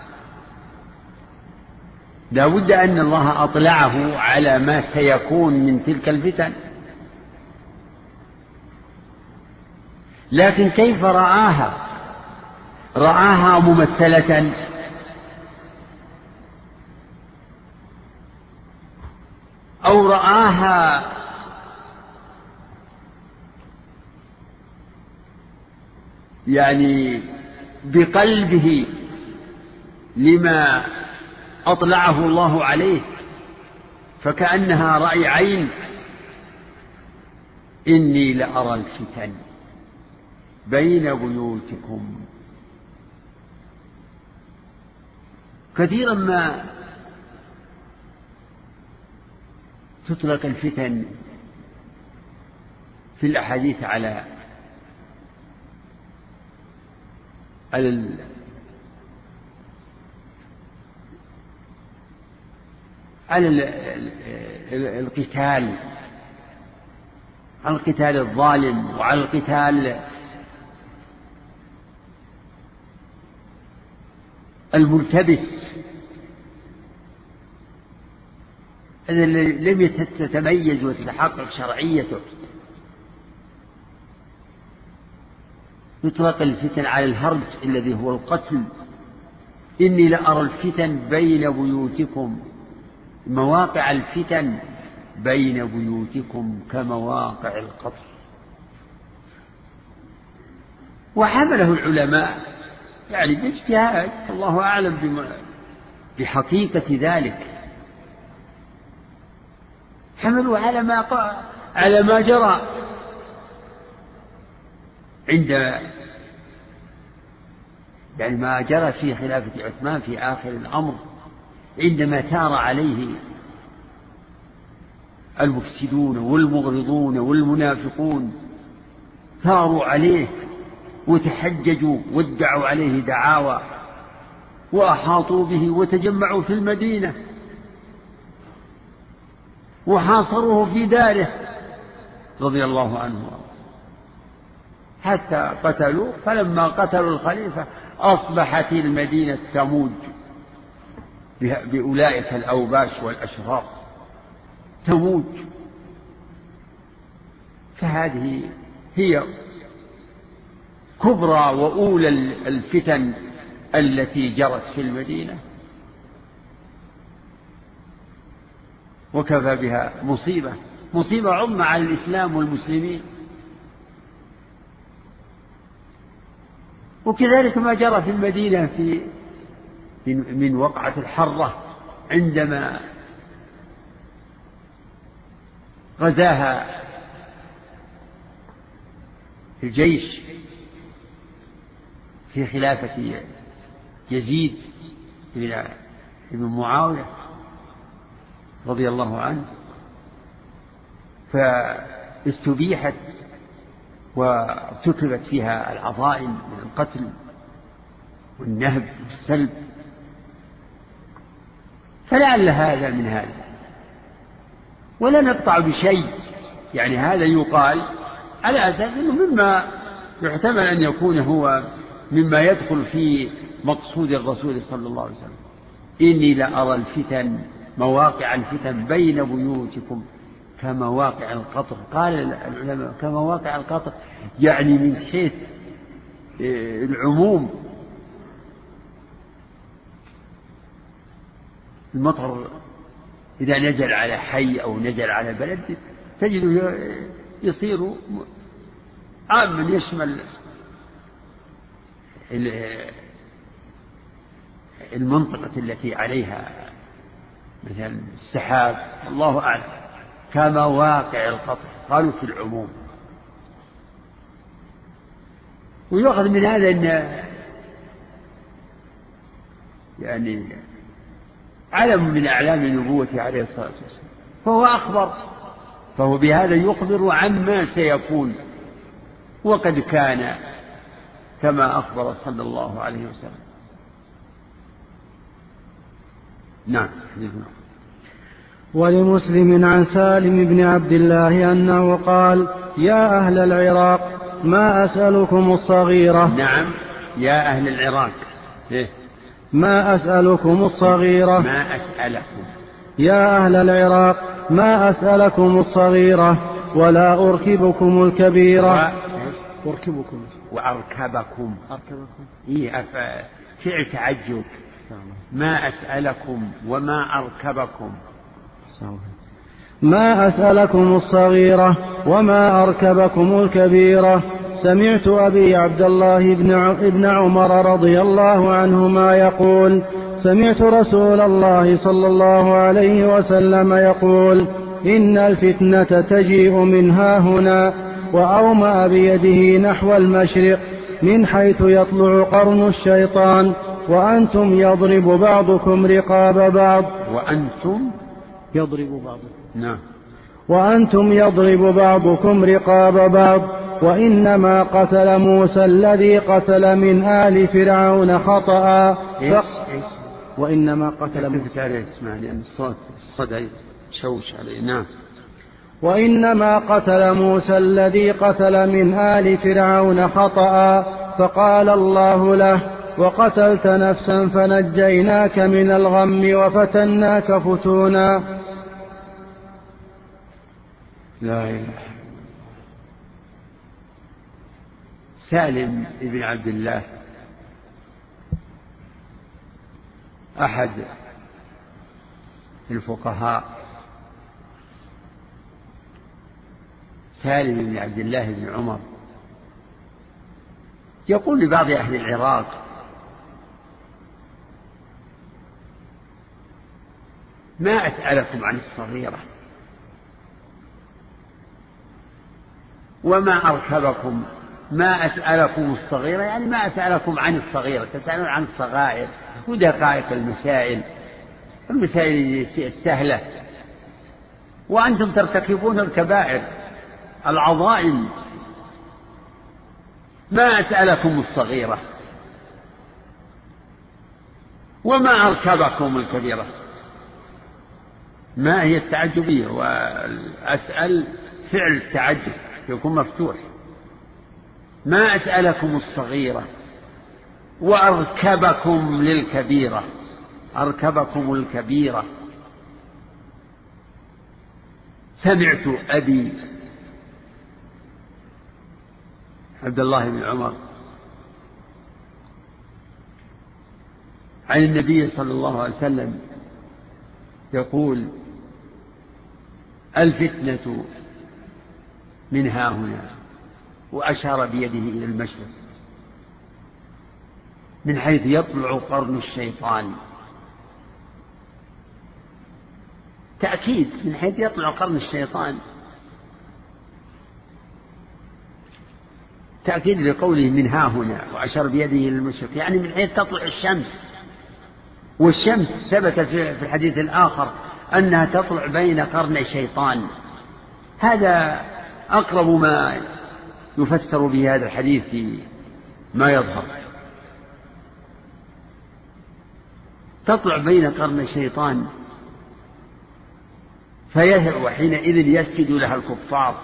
لا بد أن الله أطلعه على ما سيكون من تلك الفتن، لكن كيف رآها؟ رآها ممثلة أو رآها يعني بقلبه لما أطلعه الله عليه، فكأنها رأي عين. إني لأرى الفتن بين بيوتكم. كثيرا ما تطلق الفتن في الأحاديث على القتال، على القتال الظالم، وعلى القتال الملتبس الذي لم تتميز وتتحقق شرعيته. يطلق الفتن على الهرج الذي هو القتل. إني لأرى الفتن بين بيوتكم، مواقع الفتن بين بيوتكم كمواقع القطر. وحمله العلماء يعني باجتهاد، الله أعلم بحقيقة ذلك، حملوا على ما جرى عند يعني ما جرى في خلافة عثمان في آخر الأمر، عندما ثار عليه المفسدون والمغرضون والمنافقون، ثاروا عليه وتحججوا وادعوا عليه دعاوى وأحاطوا به وتجمعوا في المدينة وحاصروه في داره رضي الله عنه حتى قتلوه. فلما قتلوا الخليفة أصبحت المدينة تموج بأولئك الأوباش والأشرار، تموج. فهذه هي كبرى وأولى الفتن التي جرت في المدينة، وكفى بها مصيبة عظمى على الإسلام والمسلمين. وكذلك ما جرى في المدينة من وقعة الحرة عندما غزاها الجيش في خلافة يزيد بن معاوية رضي الله عنه، فاستبيحت وارتكبت فيها العظائم من القتل والنهب والسلب. فلعل هذا من هذا، ولا نقطع بشيء، يعني هذا يقال على أساس أنه مما يحتمل أن يكون هو مما يدخل في مقصود الرسول صلى الله عليه وسلم. إني لأرى الفتن، مواقع الفتن بين بيوتكم كمواقع القطر. قال العلماء كمواقع القطر يعني من حيث العموم، المطر إذا نزل على حي أو نزل على بلد تجده يصير عاما يشمل المنطقة التي عليها مثلا السحاب، الله أعلم، كما واقع القطر، قالوا في العموم. ويؤخذ من هذا أن يعني علم من أعلام النبوة عليه الصلاة والسلام، فهو أخبر، فهو بهذا يخبر عما سيكون وقد كان كما أخبر صلى الله عليه وسلم. نعم. ولمسلم عن سالم بن عبد الله أنه قال: يا أهل العراق ما أسألكم الصغيرة. نعم، يا أهل العراق ما أسألكم الصغيرة. ما أسألكم. يا أهل العراق ما أسألكم الصغيرة ولا أركبكم الكبيرة. أركبكم وأركبكم. إيه فعل تعجب. ما أسألكم وما أركبكم. ما أسألكم الصغيرة وما أركبكم الكبيرة. سمعت أبي عبد الله بن عمر رضي الله عنهما يقول: سمعت رسول الله صلى الله عليه وسلم يقول: إن الفتنة تجيء من هاهنا، وأومأ بيده نحو المشرق من حيث يطلع قرن الشيطان، وأنتم يضرب بعضكم رقاب بعض. وأنتم يضرب بعضكم. نعم. وأنتم يضرب بعضكم رقاب بعض. وإنما قتل موسى الذي قتل من آل فرعون خطأ. وإنما قتل موسى. اسمعني أن الصدى شوش عليه. نعم. وإنما قتل موسى الذي قتل من آل فرعون خطأ، فقال الله له: وقتلت نفسا فنجيناك من الغم وفتناك فتونا. لا إله. سالم بن عبد الله أحد الفقهاء، سالم بن عبد الله بن عمر، يقول لبعض أهل العراق: ما أسألكم عن الصغيرة وما أركبكم. ما أسألكم الصغيرة يعني ما أسألكم عن الصغيرة، تسألون عن الصغائر ودقائق المسائل السهلة، وأنتم ترتكبون الكبائر العظائم. ما أسألكم الصغيرة وما أركبكم الكبيرة. ما هي التعجبية؟ وأسأل فعل التعجب يكون مفتوح. ما أسألكم الصغيرة وأركبكم للكبيرة. أركبكم الكبيرة. سمعت أبي عبد الله بن عمر عن النبي صلى الله عليه وسلم يقول: الفتنة من هاهنا، وأشار بيده إلى المشرق من حيث يطلع قرن الشيطان. تأكيد من حيث يطلع قرن الشيطان، تأكيد لقوله من هاهنا، وأشار بيده إلى المشرق، يعني من حيث تطلع الشمس. والشمس ثبت في الحديث الآخر أنها تطلع بين قرني شيطان. هذا أقرب ما يفسر به هذا الحديث في ما يظهر. تطلع بين قرن الشيطان، وحينئذ يسجد لها الكفار.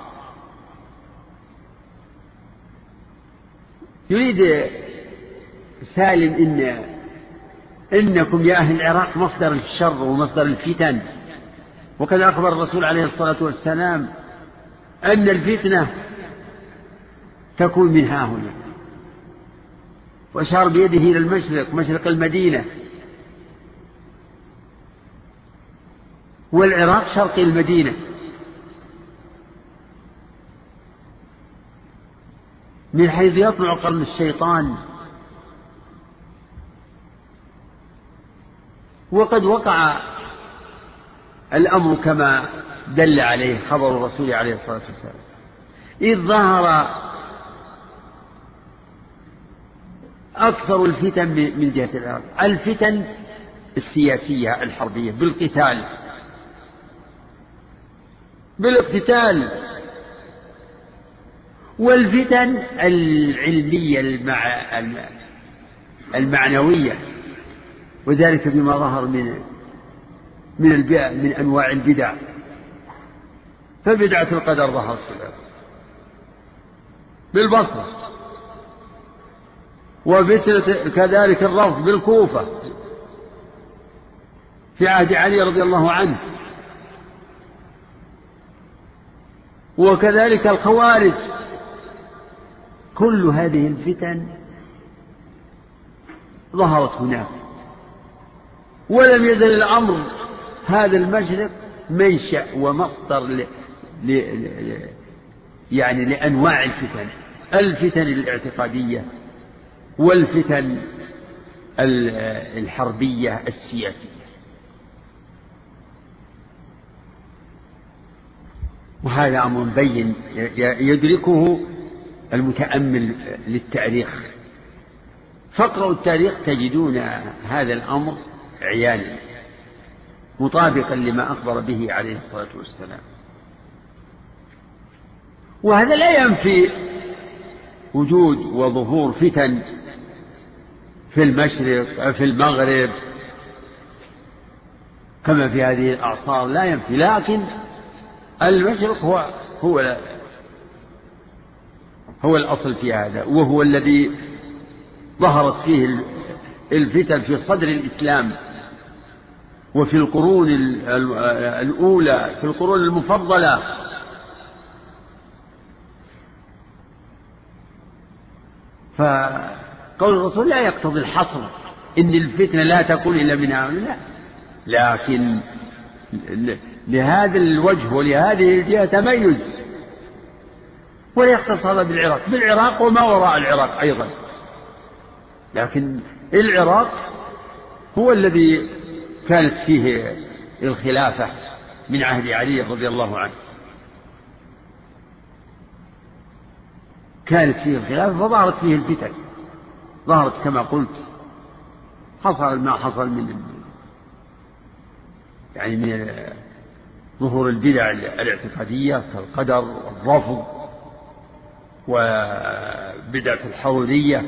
يريد سالم إنكم يا أهل العراق مصدر الشر ومصدر الفتن، وقد أخبر الرسول عليه الصلاة والسلام أن الفتنة تكون من هاهنا، وأشار بيده إلى المشرق، مشرق المدينة. والعراق شرقي المدينة، من حيث يطلع قرن الشيطان. وقد وقع الأمر كما دل عليه خبر الرسول عليه الصلاة والسلام، إذ ظهر أكثر الفتن من جهة العراق، الفتن السياسية الحربية بالاقتتال، والفتن العلمية المعنوية، وذلك بما ظهر من أنواع البدع. فبدعة القدر ظهر بالبصرة، وفتنة كذلك الرفض بالكوفة في عهد علي رضي الله عنه، وكذلك الخوارج. كل هذه الفتن ظهرت هناك، ولم يزل الأمر هذا المشرق منشأ ومصدر يعني لأنواع الفتن الاعتقادية والفتن الحربية السياسية. وهذا أمر بين يدركه المتأمل للتاريخ. فاقرأوا التاريخ تجدون هذا الأمر عيانا مطابقا لما أخبر به عليه الصلاة والسلام. وهذا لا ينفي وجود وظهور فتن في المشرق في المغرب كما في هذه الأعصار، لا ينفي، لكن المشرق هو الأصل في هذا، وهو الذي ظهرت فيه الفتن في صدر الإسلام وفي القرون الأولى، في القرون المفضلة. فقول الرسول لا يقتضي الحصر إن الفتنة لا تكون إلا من هؤلاء، لكن لهذا الوجه ولهذه الجهة تميز، ولا يختص هذا بالعراق وما وراء العراق أيضا، لكن العراق هو الذي كانت فيه الخلافة من عهد علي رضي الله عنه، كانت فيه الخلافة فظهرت فيه الفتن، ظهرت كما قلت، حصل ما حصل من ظهور البدع الاعتقادية كالقدر والرفض وبدعة الحرورية.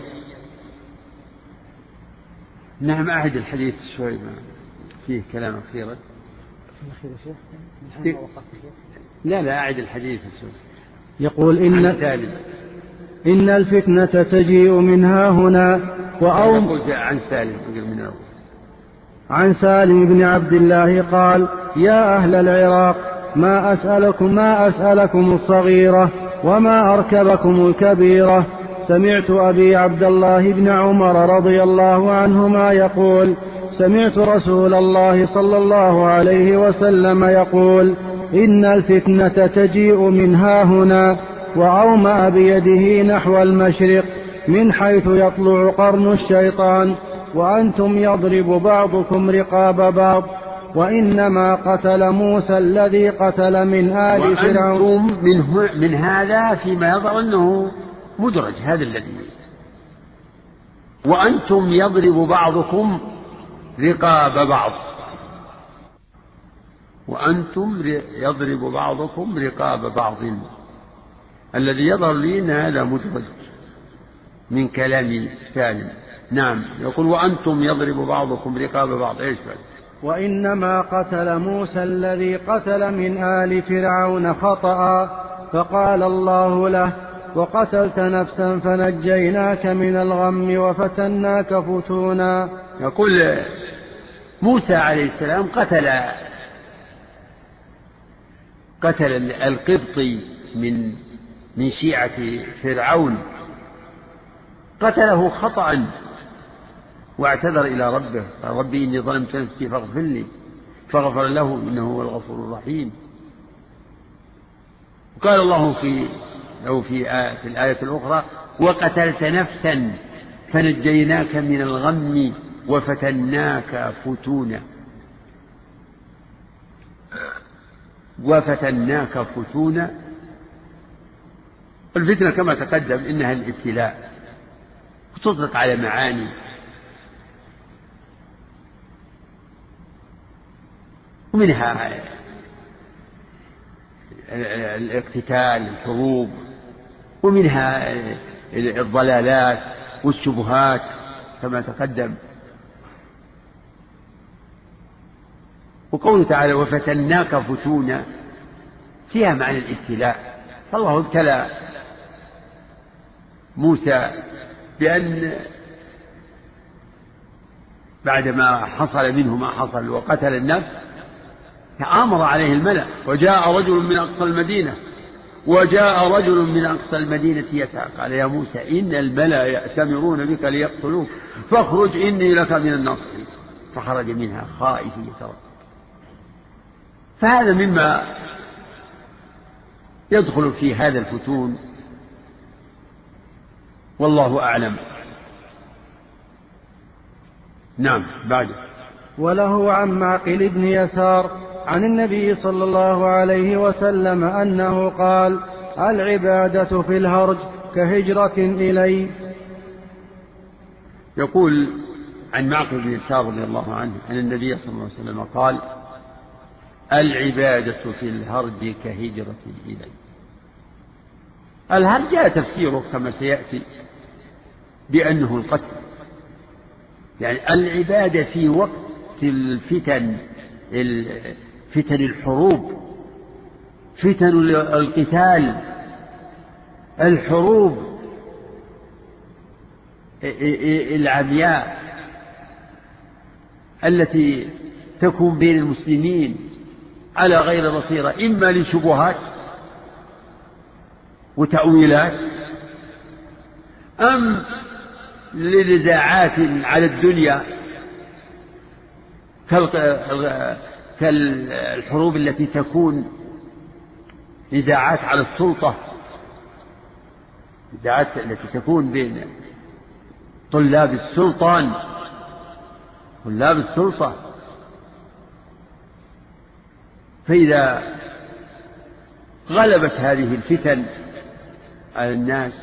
نعم، أعد الحديث شوي، ما فيه كلام أخيرا. لا أعد الحديث شوي. يقول إن الفتنة تجيء منها هنا عن سالم بن عبد الله قال: يا أهل العراق، ما أسألكم الصغيرة وما أركبكم الكبيرة. سمعت أبي عبد الله بن عمر رضي الله عنهما يقول: سمعت رسول الله صلى الله عليه وسلم يقول: إن الفتنة تجيء منها هنا، وأومأ بيده نحو المشرق من حيث يطلع قرن الشيطان، وأنتم يضرب بعضكم رقاب بعض، وإنما قتل موسى الذي قتل من آل فرعون. من هذا فيما يظهر أنه مدرج، هذا الذي وأنتم يضرب بعضكم رقاب بعض، وأنتم يضرب بعضكم رقاب بعض، الذي يظهر لي أن هذا مدرج من كلام سالم. نعم، يقول: وأنتم يضرب بعضكم رقاب بعض. إيش بعد؟ وإنما قتل موسى الذي قتل من آل فرعون خطأ، فقال الله له: وقتلت نفسا فنجيناك من الغم وفتناك فتونا. يقول موسى عليه السلام قتل القبطي من شيعة فرعون، قتله خطأ واعتذر إلى ربه: قال: ربي إني ظلمت نفسي فاغفر لي. فغفر له إنه هو الغفور الرحيم. وقال الله في الآية الأخرى: وقتلت نفسا فنجيناك من الغم وفتناك فتونا. الفتنة كما تقدم إنها الابتلاء، وتطلق على معاني، ومنها الاقتتال، الحروب، ومنها الضلالات والشبهات كما تقدم. وقوله تعالى: وفتناك فتونا، فيها معنى الابتلاء. فالله ابتلى موسى بأن بعدما حصل منه ما حصل وقتل النفس تآمر عليه الملأ، وجاء رجل من أقصى المدينة يسعى، قال: يا موسى إن الملأ يأتمرون بك ليقتلوك فاخرج إني لك من الناصحين. فخرج منها خائف يترقب. فهذا مما يدخل في هذا الفتون، والله أعلم. نعم. بعده: وله عن معقل بن يسار عن النبي صلى الله عليه وسلم أنه قال: العبادة في الهرج كهجرة إلي. يقول عن معقل بن يسار رضي الله عنه أن النبي صلى الله عليه وسلم قال: العبادة في الهرج كهجرة إلي. الهرج جاء تفسيره كما سيأتي بأنه القتل، يعني العبادة في وقت الفتن، الحروب، فتن القتال، الحروب العمياء التي تكون بين المسلمين على غير بصيرة، إما لشبهات وتأويلات، أم لنزاعات على الدنيا كالحروب التي تكون نزاعات على السلطة، نزاعات التي تكون بين طلاب السلطة. فإذا غلبت هذه الفتن على الناس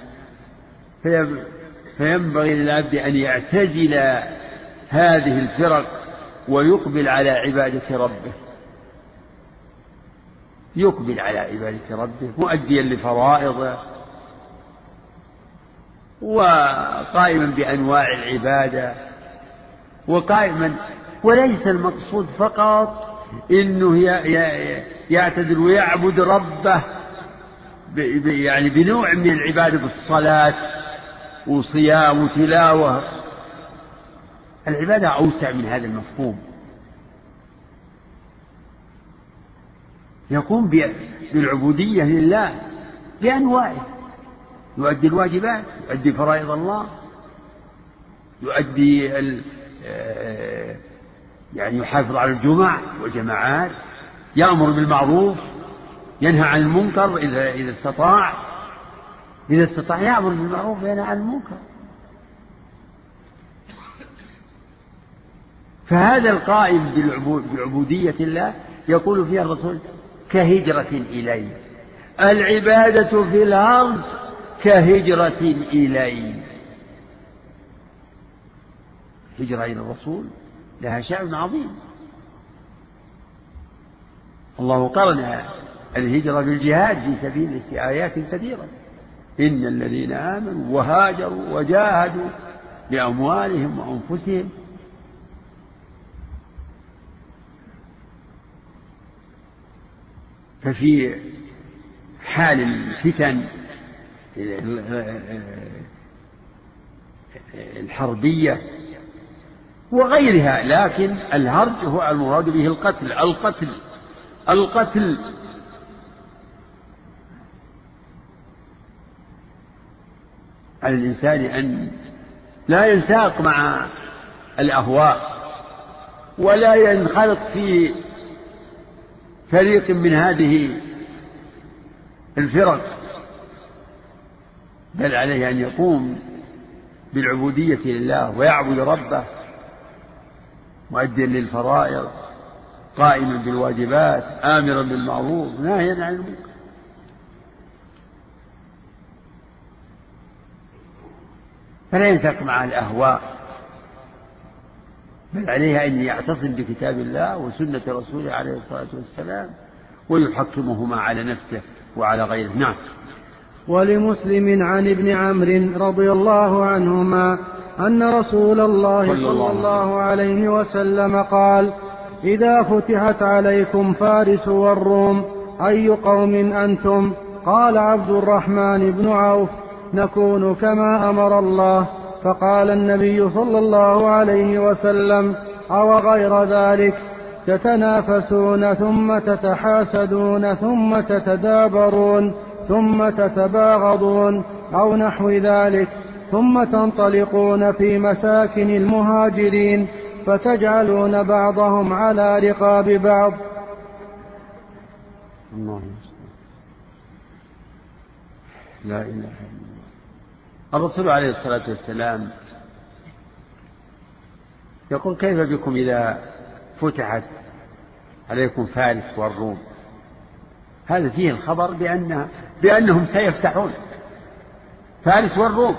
فينبغي للعبد أن يعتزل هذه الفرق ويقبل على عبادة ربه، مؤديا لفرائضه وقائما بأنواع العبادة وقائما. وليس المقصود فقط إنه يعتدل ويعبد ربه يعني بنوع من العبادة بالصلاة وصيام وتلاوة. العبادة أوسع من هذا المفهوم، يقوم بالعبودية لله بأنواعه، يؤدي الواجبات، يؤدي فرائض الله، يؤدي يعني يحافظ على الجمع والجماعات، يأمر بالمعروف، ينهى عن المنكر إذا استطاع يأمر بالمعروف وينهى عن المنكر. فهذا القائم بعبودية الله يقول فيها الرسول: كهجرة إلي. العبادة في الأرض كهجرة إلي. هجرة إلى الرسول لها شأن عظيم. الله قرن الهجرة بالجهاد في سبيله في آيات كثيرة: إن الذين آمنوا وهاجروا وجاهدوا بأموالهم وأنفسهم. ففي حال الفتن الحربية وغيرها، لكن الهرج هو المراد به القتل على الإنسان أن لا ينساق مع الأهواء ولا ينخلط في فريق من هذه الفرق، بل عليه أن يقوم بالعبودية لله ويعبد ربه مؤديا للفرائض قائما بالواجبات آمرا بالمعروف ناهيا عن المنكر. فلا ينساق مع الأهواء، بل عليه أن يعتصم بكتاب الله وسنة رسوله عليه الصلاة والسلام ويحكمهما على نفسه وعلى غيره. نعم. ولمسلم عن ابن عمرو رضي الله عنهما أن رسول الله صلى الله عليه وسلم قال: إذا فتحت عليكم فارس والروم أي قوم أنتم؟ قال عبد الرحمن بن عوف: نكون كما أمر الله. فقال النبي صلى الله عليه وسلم: أو غير ذلك؟ تتنافسون ثم تتحاسدون ثم تتدابرون ثم تتباغضون أو نحو ذلك، ثم تنطلقون في مساكن المهاجرين فتجعلون بعضهم على رقاب بعض. الله لا إله إلا الله. الرسول عليه الصلاة والسلام يقول: كيف بكم إذا فتحت عليكم فارس والروم؟ هذا فيه الخبر بأنهم سيفتحون فارس والروم،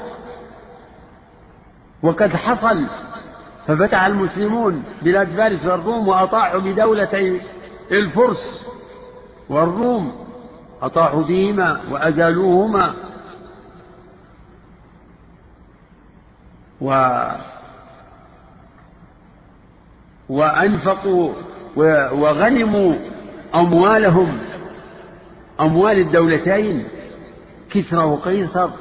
وقد حصل، ففتح المسلمون بلاد فارس والروم وأطاعوا بدولتي الفرس والروم، أطاعوا بهما وأزالوهما وأنفقوا وغنموا أموالهم، أموال الدولتين كسرى وقيصر،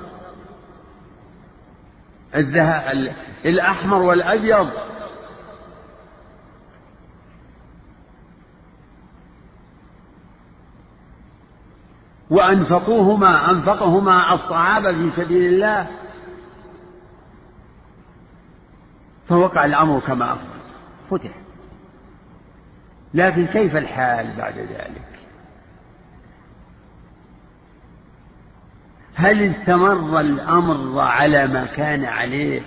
الأحمر والأبيض، أنفقهما الصحابة في سبيل الله، فوقع الأمر كما فتح. لكن كيف الحال بعد ذلك؟ هل استمر الأمر على ما كان عليه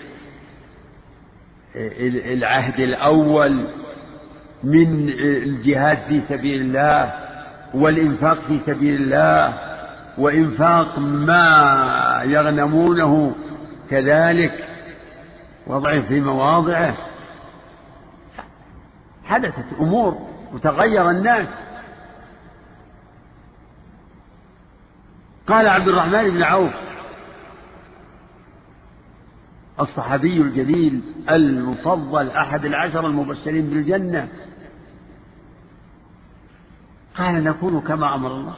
العهد الأول من الجهاد في سبيل الله والإنفاق في سبيل الله وإنفاق ما يغنمونه كذلك وضعه في مواضعه؟ حدثت أمور وتغير الناس. قال عبد الرحمن بن عوف الصحابي الجليل المفضل أحد 10 المبشرين بالجنة، قال: نكون كما أمر الله،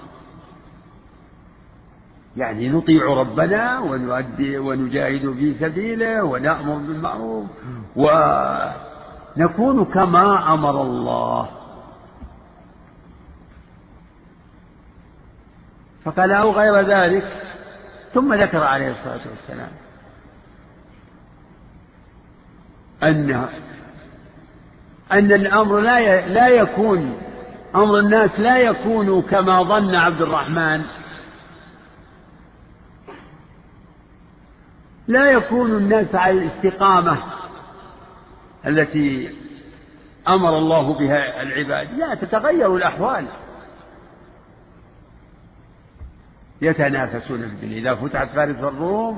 يعني نطيع ربنا ونجاهد في سبيله ونأمر بالمعروف ونكون كما أمر الله. فقال: أو غير ذلك؟ ثم ذكر عليه الصلاة والسلام أن الأمر لا يكون، أمر الناس لا يكون كما ظن عبد الرحمن، لا يكون الناس على الاستقامة التي أمر الله بها العباد، لا، تتغير الأحوال، يتنافسون في الدنيا. إذا فتحت فارس والروم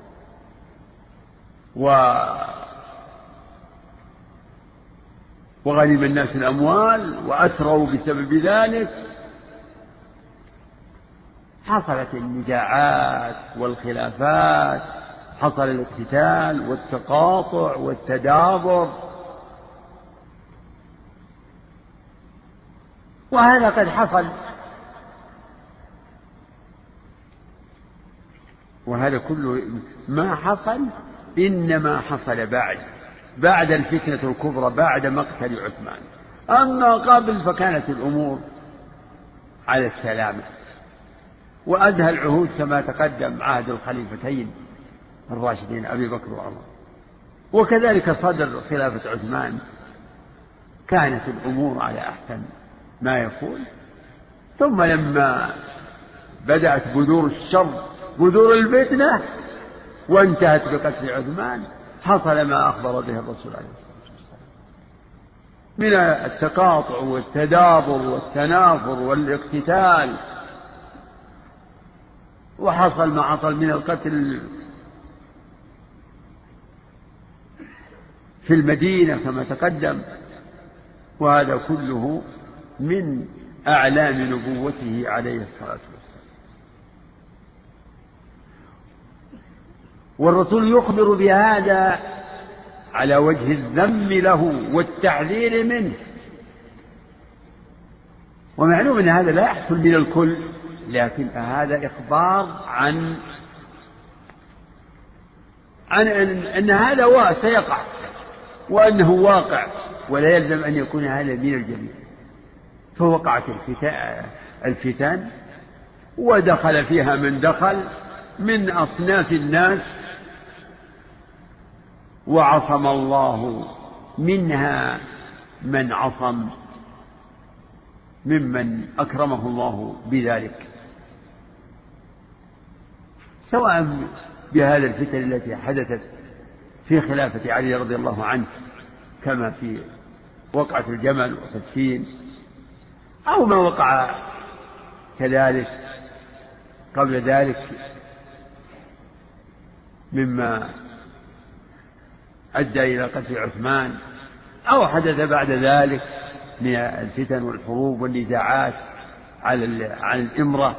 وغنم الناس الأموال وأثروا بسبب ذلك، حصلت النزاعات والخلافات، حصل الاقتتال والتقاطع والتدابر، وهذا قد حصل، وهذا كله ما حصل إنما حصل بعد الفتنة الكبرى، بعد مقتل عثمان. أما قبل فكانت الأمور على السلامة، وأزهى العهود كما تقدم عهد الخليفتين الراشدين أبي بكر وعمر، وكذلك صدر خلافة عثمان كانت الأمور على أحسن ما يكون، ثم لما بدأت بذور الشر بذور الفتنة وانتهت بقتل عثمان حصل ما أخبر به الرسول عليه الصلاة والسلام من التقاطع والتدابر والتنافر والاقتتال، وحصل ما حصل من القتل في المدينة كما تقدم، وهذا كله من أعلام نبوته عليه الصلاة والسلام. والرسول يخبر بهذا على وجه الذم له والتحذير منه، ومعلوم أن هذا لا يحصل من الكل، لكن هذا إخبار عن أن هذا سيقع وأنه واقع، ولا يلزم أن يكون هذا من الجميع. فوقعت الفتن ودخل فيها من دخل من أصناف الناس، وعصم الله منها من عصم ممن أكرمه الله بذلك، سواء بهذه الفتن التي حدثت في خلافة علي رضي الله عنه كما في وقعة الجمل وسفين، أو ما وقع كذلك قبل ذلك مما أدى إلى قتل عثمان، أو حدث بعد ذلك من الفتن والحروب والنزاعات على الإمرة.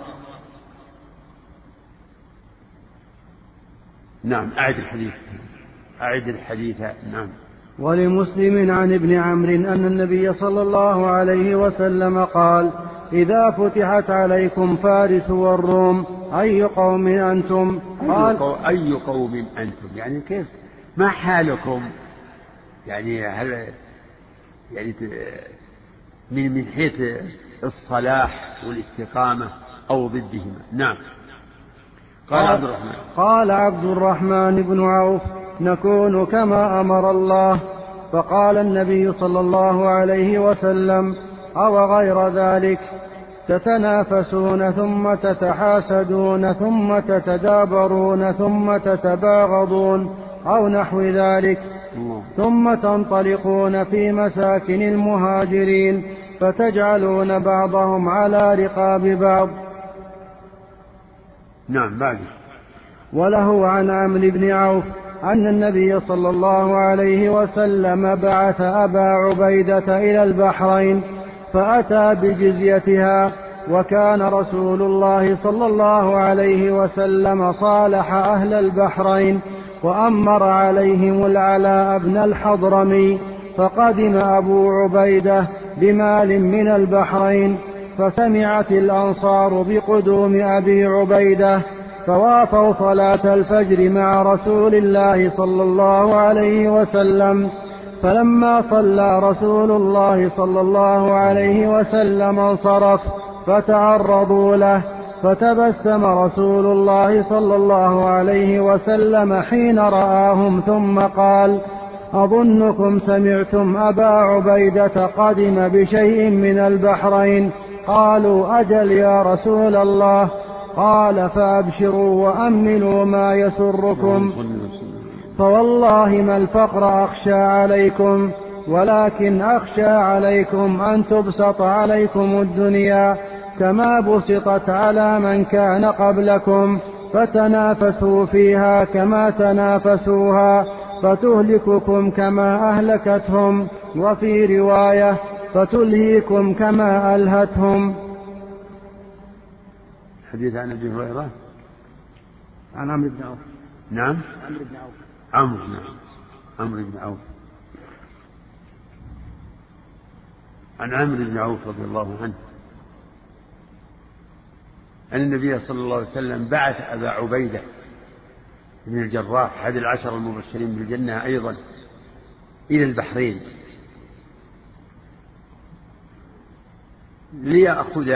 نعم، أعد الحديث. نعم. ولمسلم عن ابن عمرو أن النبي صلى الله عليه وسلم قال: إذا فتحت عليكم فارس والروم أي قوم أنتم؟ قال: أي قوم أنتم، يعني كيف، ما حالكم، يعني هل يعني من حيث الصلاح والاستقامة أو ضدهما. نعم. قال عبد الرحمن بن عوف: نكون كما أمر الله. فقال النبي صلى الله عليه وسلم: أو غير ذلك، تتنافسون ثم تتحاسدون ثم تتدابرون ثم تتباغضون أو نحو ذلك، ثم تنطلقون في مساكن المهاجرين فتجعلون بعضهم على رقاب بعض. نعم. بعد. وله عن عمرو بن عوف أن النبي صلى الله عليه وسلم بعث أبا عبيدة إلى البحرين فأتى بجزيتها، وكان رسول الله صلى الله عليه وسلم صالح أهل البحرين وأمر عليهم العلاء بن الحضرمي، فقدم أبو عبيدة بمال من البحرين، فسمعت الأنصار بقدوم أبي عبيدة فوافوا صلاة الفجر مع رسول الله صلى الله عليه وسلم، فلما صلى رسول الله صلى الله عليه وسلم انصرف فتعرضوا له، فتبسم رسول الله صلى الله عليه وسلم حين رآهم ثم قال: أظنكم سمعتم أبا عبيدة قدم بشيء من البحرين. قالوا: أجل يا رسول الله. قال: فأبشروا وأملوا ما يسركم، فوالله ما الفقر أخشى عليكم، ولكن أخشى عليكم أن تبسط عليكم الدنيا كما بسطت على من كان قبلكم، فتنافسوا فيها كما تنافسوها فتهلككم كما أهلكتهم، وفي رواية فتلهيكم كما ألهتهم. حديث عن أبي هريرة عن عمرو بن عوف. نعم. عمرو بن عوف. عمرو بن عوف. عن عمرو بن عوف رضي الله عنه أن النبي صلى الله عليه وسلم بعث أبا عبيدة بن الجراح أحد العشر المبشرين بالجنة أيضا إلى البحرين ليأخذ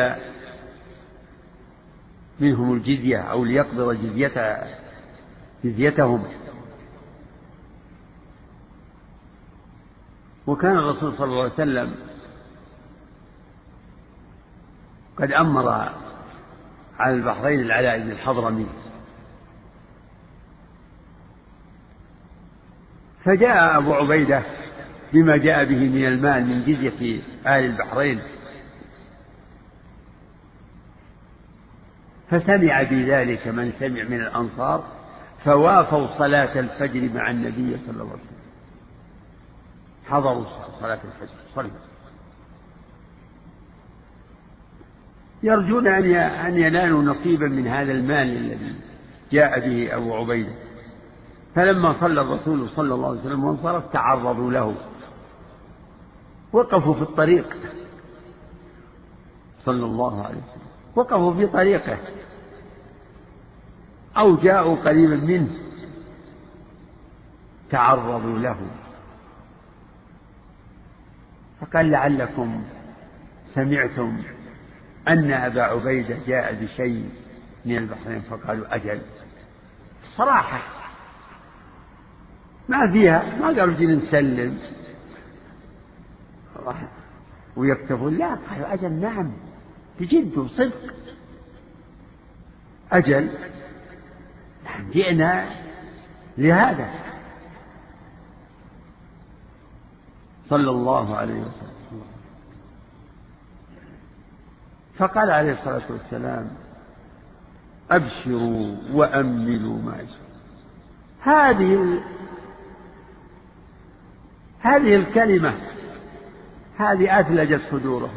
منهم الجزية أو ليقبض جزيتهم. وكان الرسول صلى الله عليه وسلم وقد أمر على البحرين العلاء بن الحضرمي، فجاء أبو عبيدة بما جاء به من المال من جزية آل البحرين، فسمع بذلك من سمع من الأنصار، فوافوا صلاة الفجر مع النبي صلى الله عليه وسلم، حضروا صلاة الفجر صلوا، يرجون أن ينالوا نصيبا من هذا المال الذي جاء به أبو عبيدة. فلما صلى الرسول صلى الله عليه وسلم وانصرف تعرضوا له، وقفوا في الطريق صلى الله عليه وسلم، وقفوا في طريقه أو جاءوا قريبا منه تعرضوا له، فقال لعلكم سمعتم أن أبا عبيدة جاء بشيء من البحرين، فقالوا أجل، صراحة ما فيها، ما قالوا جينا نسلم ويكتفون، لا قالوا أجل، نعم بجد وصدق، أجل نحن جئنا لهذا صلى الله عليه وسلم. فقال عليه الصلاة والسلام أبشروا وأملوا ما يشاء. هذه الكلمة هذه أثلجت صدورهم،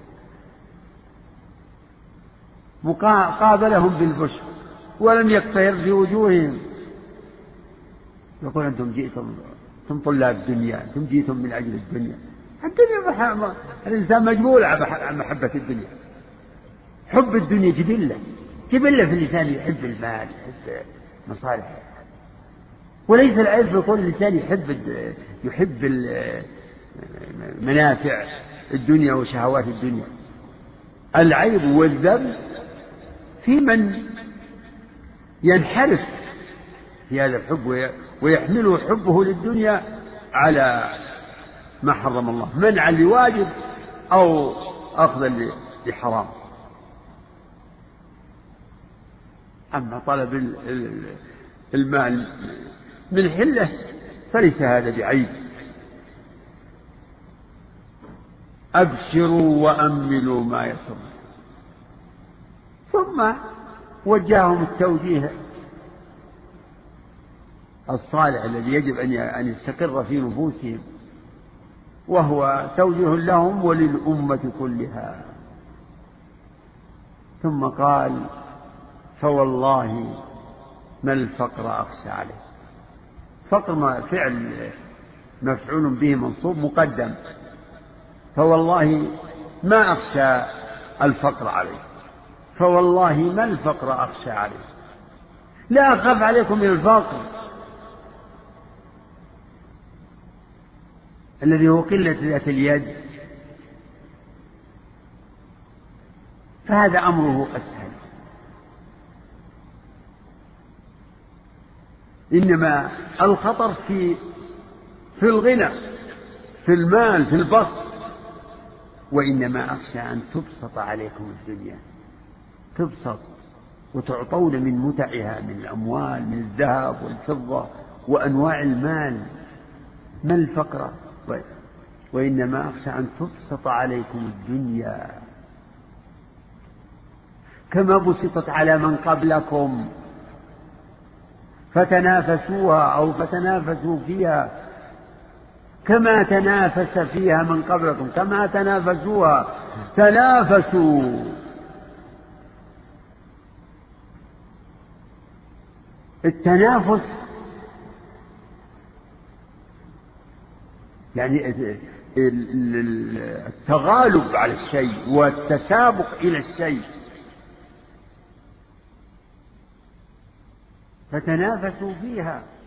قابلهم بالبشر ولم يكفر في وجوههم، يقول أنتم جئتم طلاب الدنيا، أنتم جئتم من أجل الدنيا. الدنيا الإنسان مجبول عن محبة الدنيا، حب الدنيا جبلة في الإنسان، يحب المال، يحب مصالح، وليس العيب في كل إنسان يحب منافع الدنيا وشهوات الدنيا. العيب والذنب في من ينحرف في هذا الحب ويحمله حبه للدنيا على ما حرم الله، منعا لواجب أو أخذا لحرام. أما طلب المال من حله فليس هذا بعيب. أبشروا وأملوا ما يسر. ثم وجههم التوجيه الصالح الذي يجب أن يستقر في نفوسهم، وهو توجيه لهم وللأمة كلها. ثم قال فوالله ما الفقر أخشى عليه. فقر فعل مفعول به منصوب مقدم، فوالله ما أخشى الفقر عليه، فوالله ما الفقر أخشى عليه، لا أخاف عليكم من الفقر الذي هو قلة ذات اليد، فهذا أمره أسهل. إنما الخطر في الغنى، في المال، في البسط. وإنما أخشى أن تبسط عليكم الدنيا، تبسط وتعطون من متعها، من الأموال، من الذهب والفضة وأنواع المال، ما الفقر. وإنما أخشى أن تبسط عليكم الدنيا كما بسطت على من قبلكم فتنافسوها أو فتنافسوا فيها، كما تنافس فيها من قبلكم، كما تنافسوها تنافسوا. التنافس يعني التغالب على الشيء والتسابق إلى الشيء. فتنافسوا فيها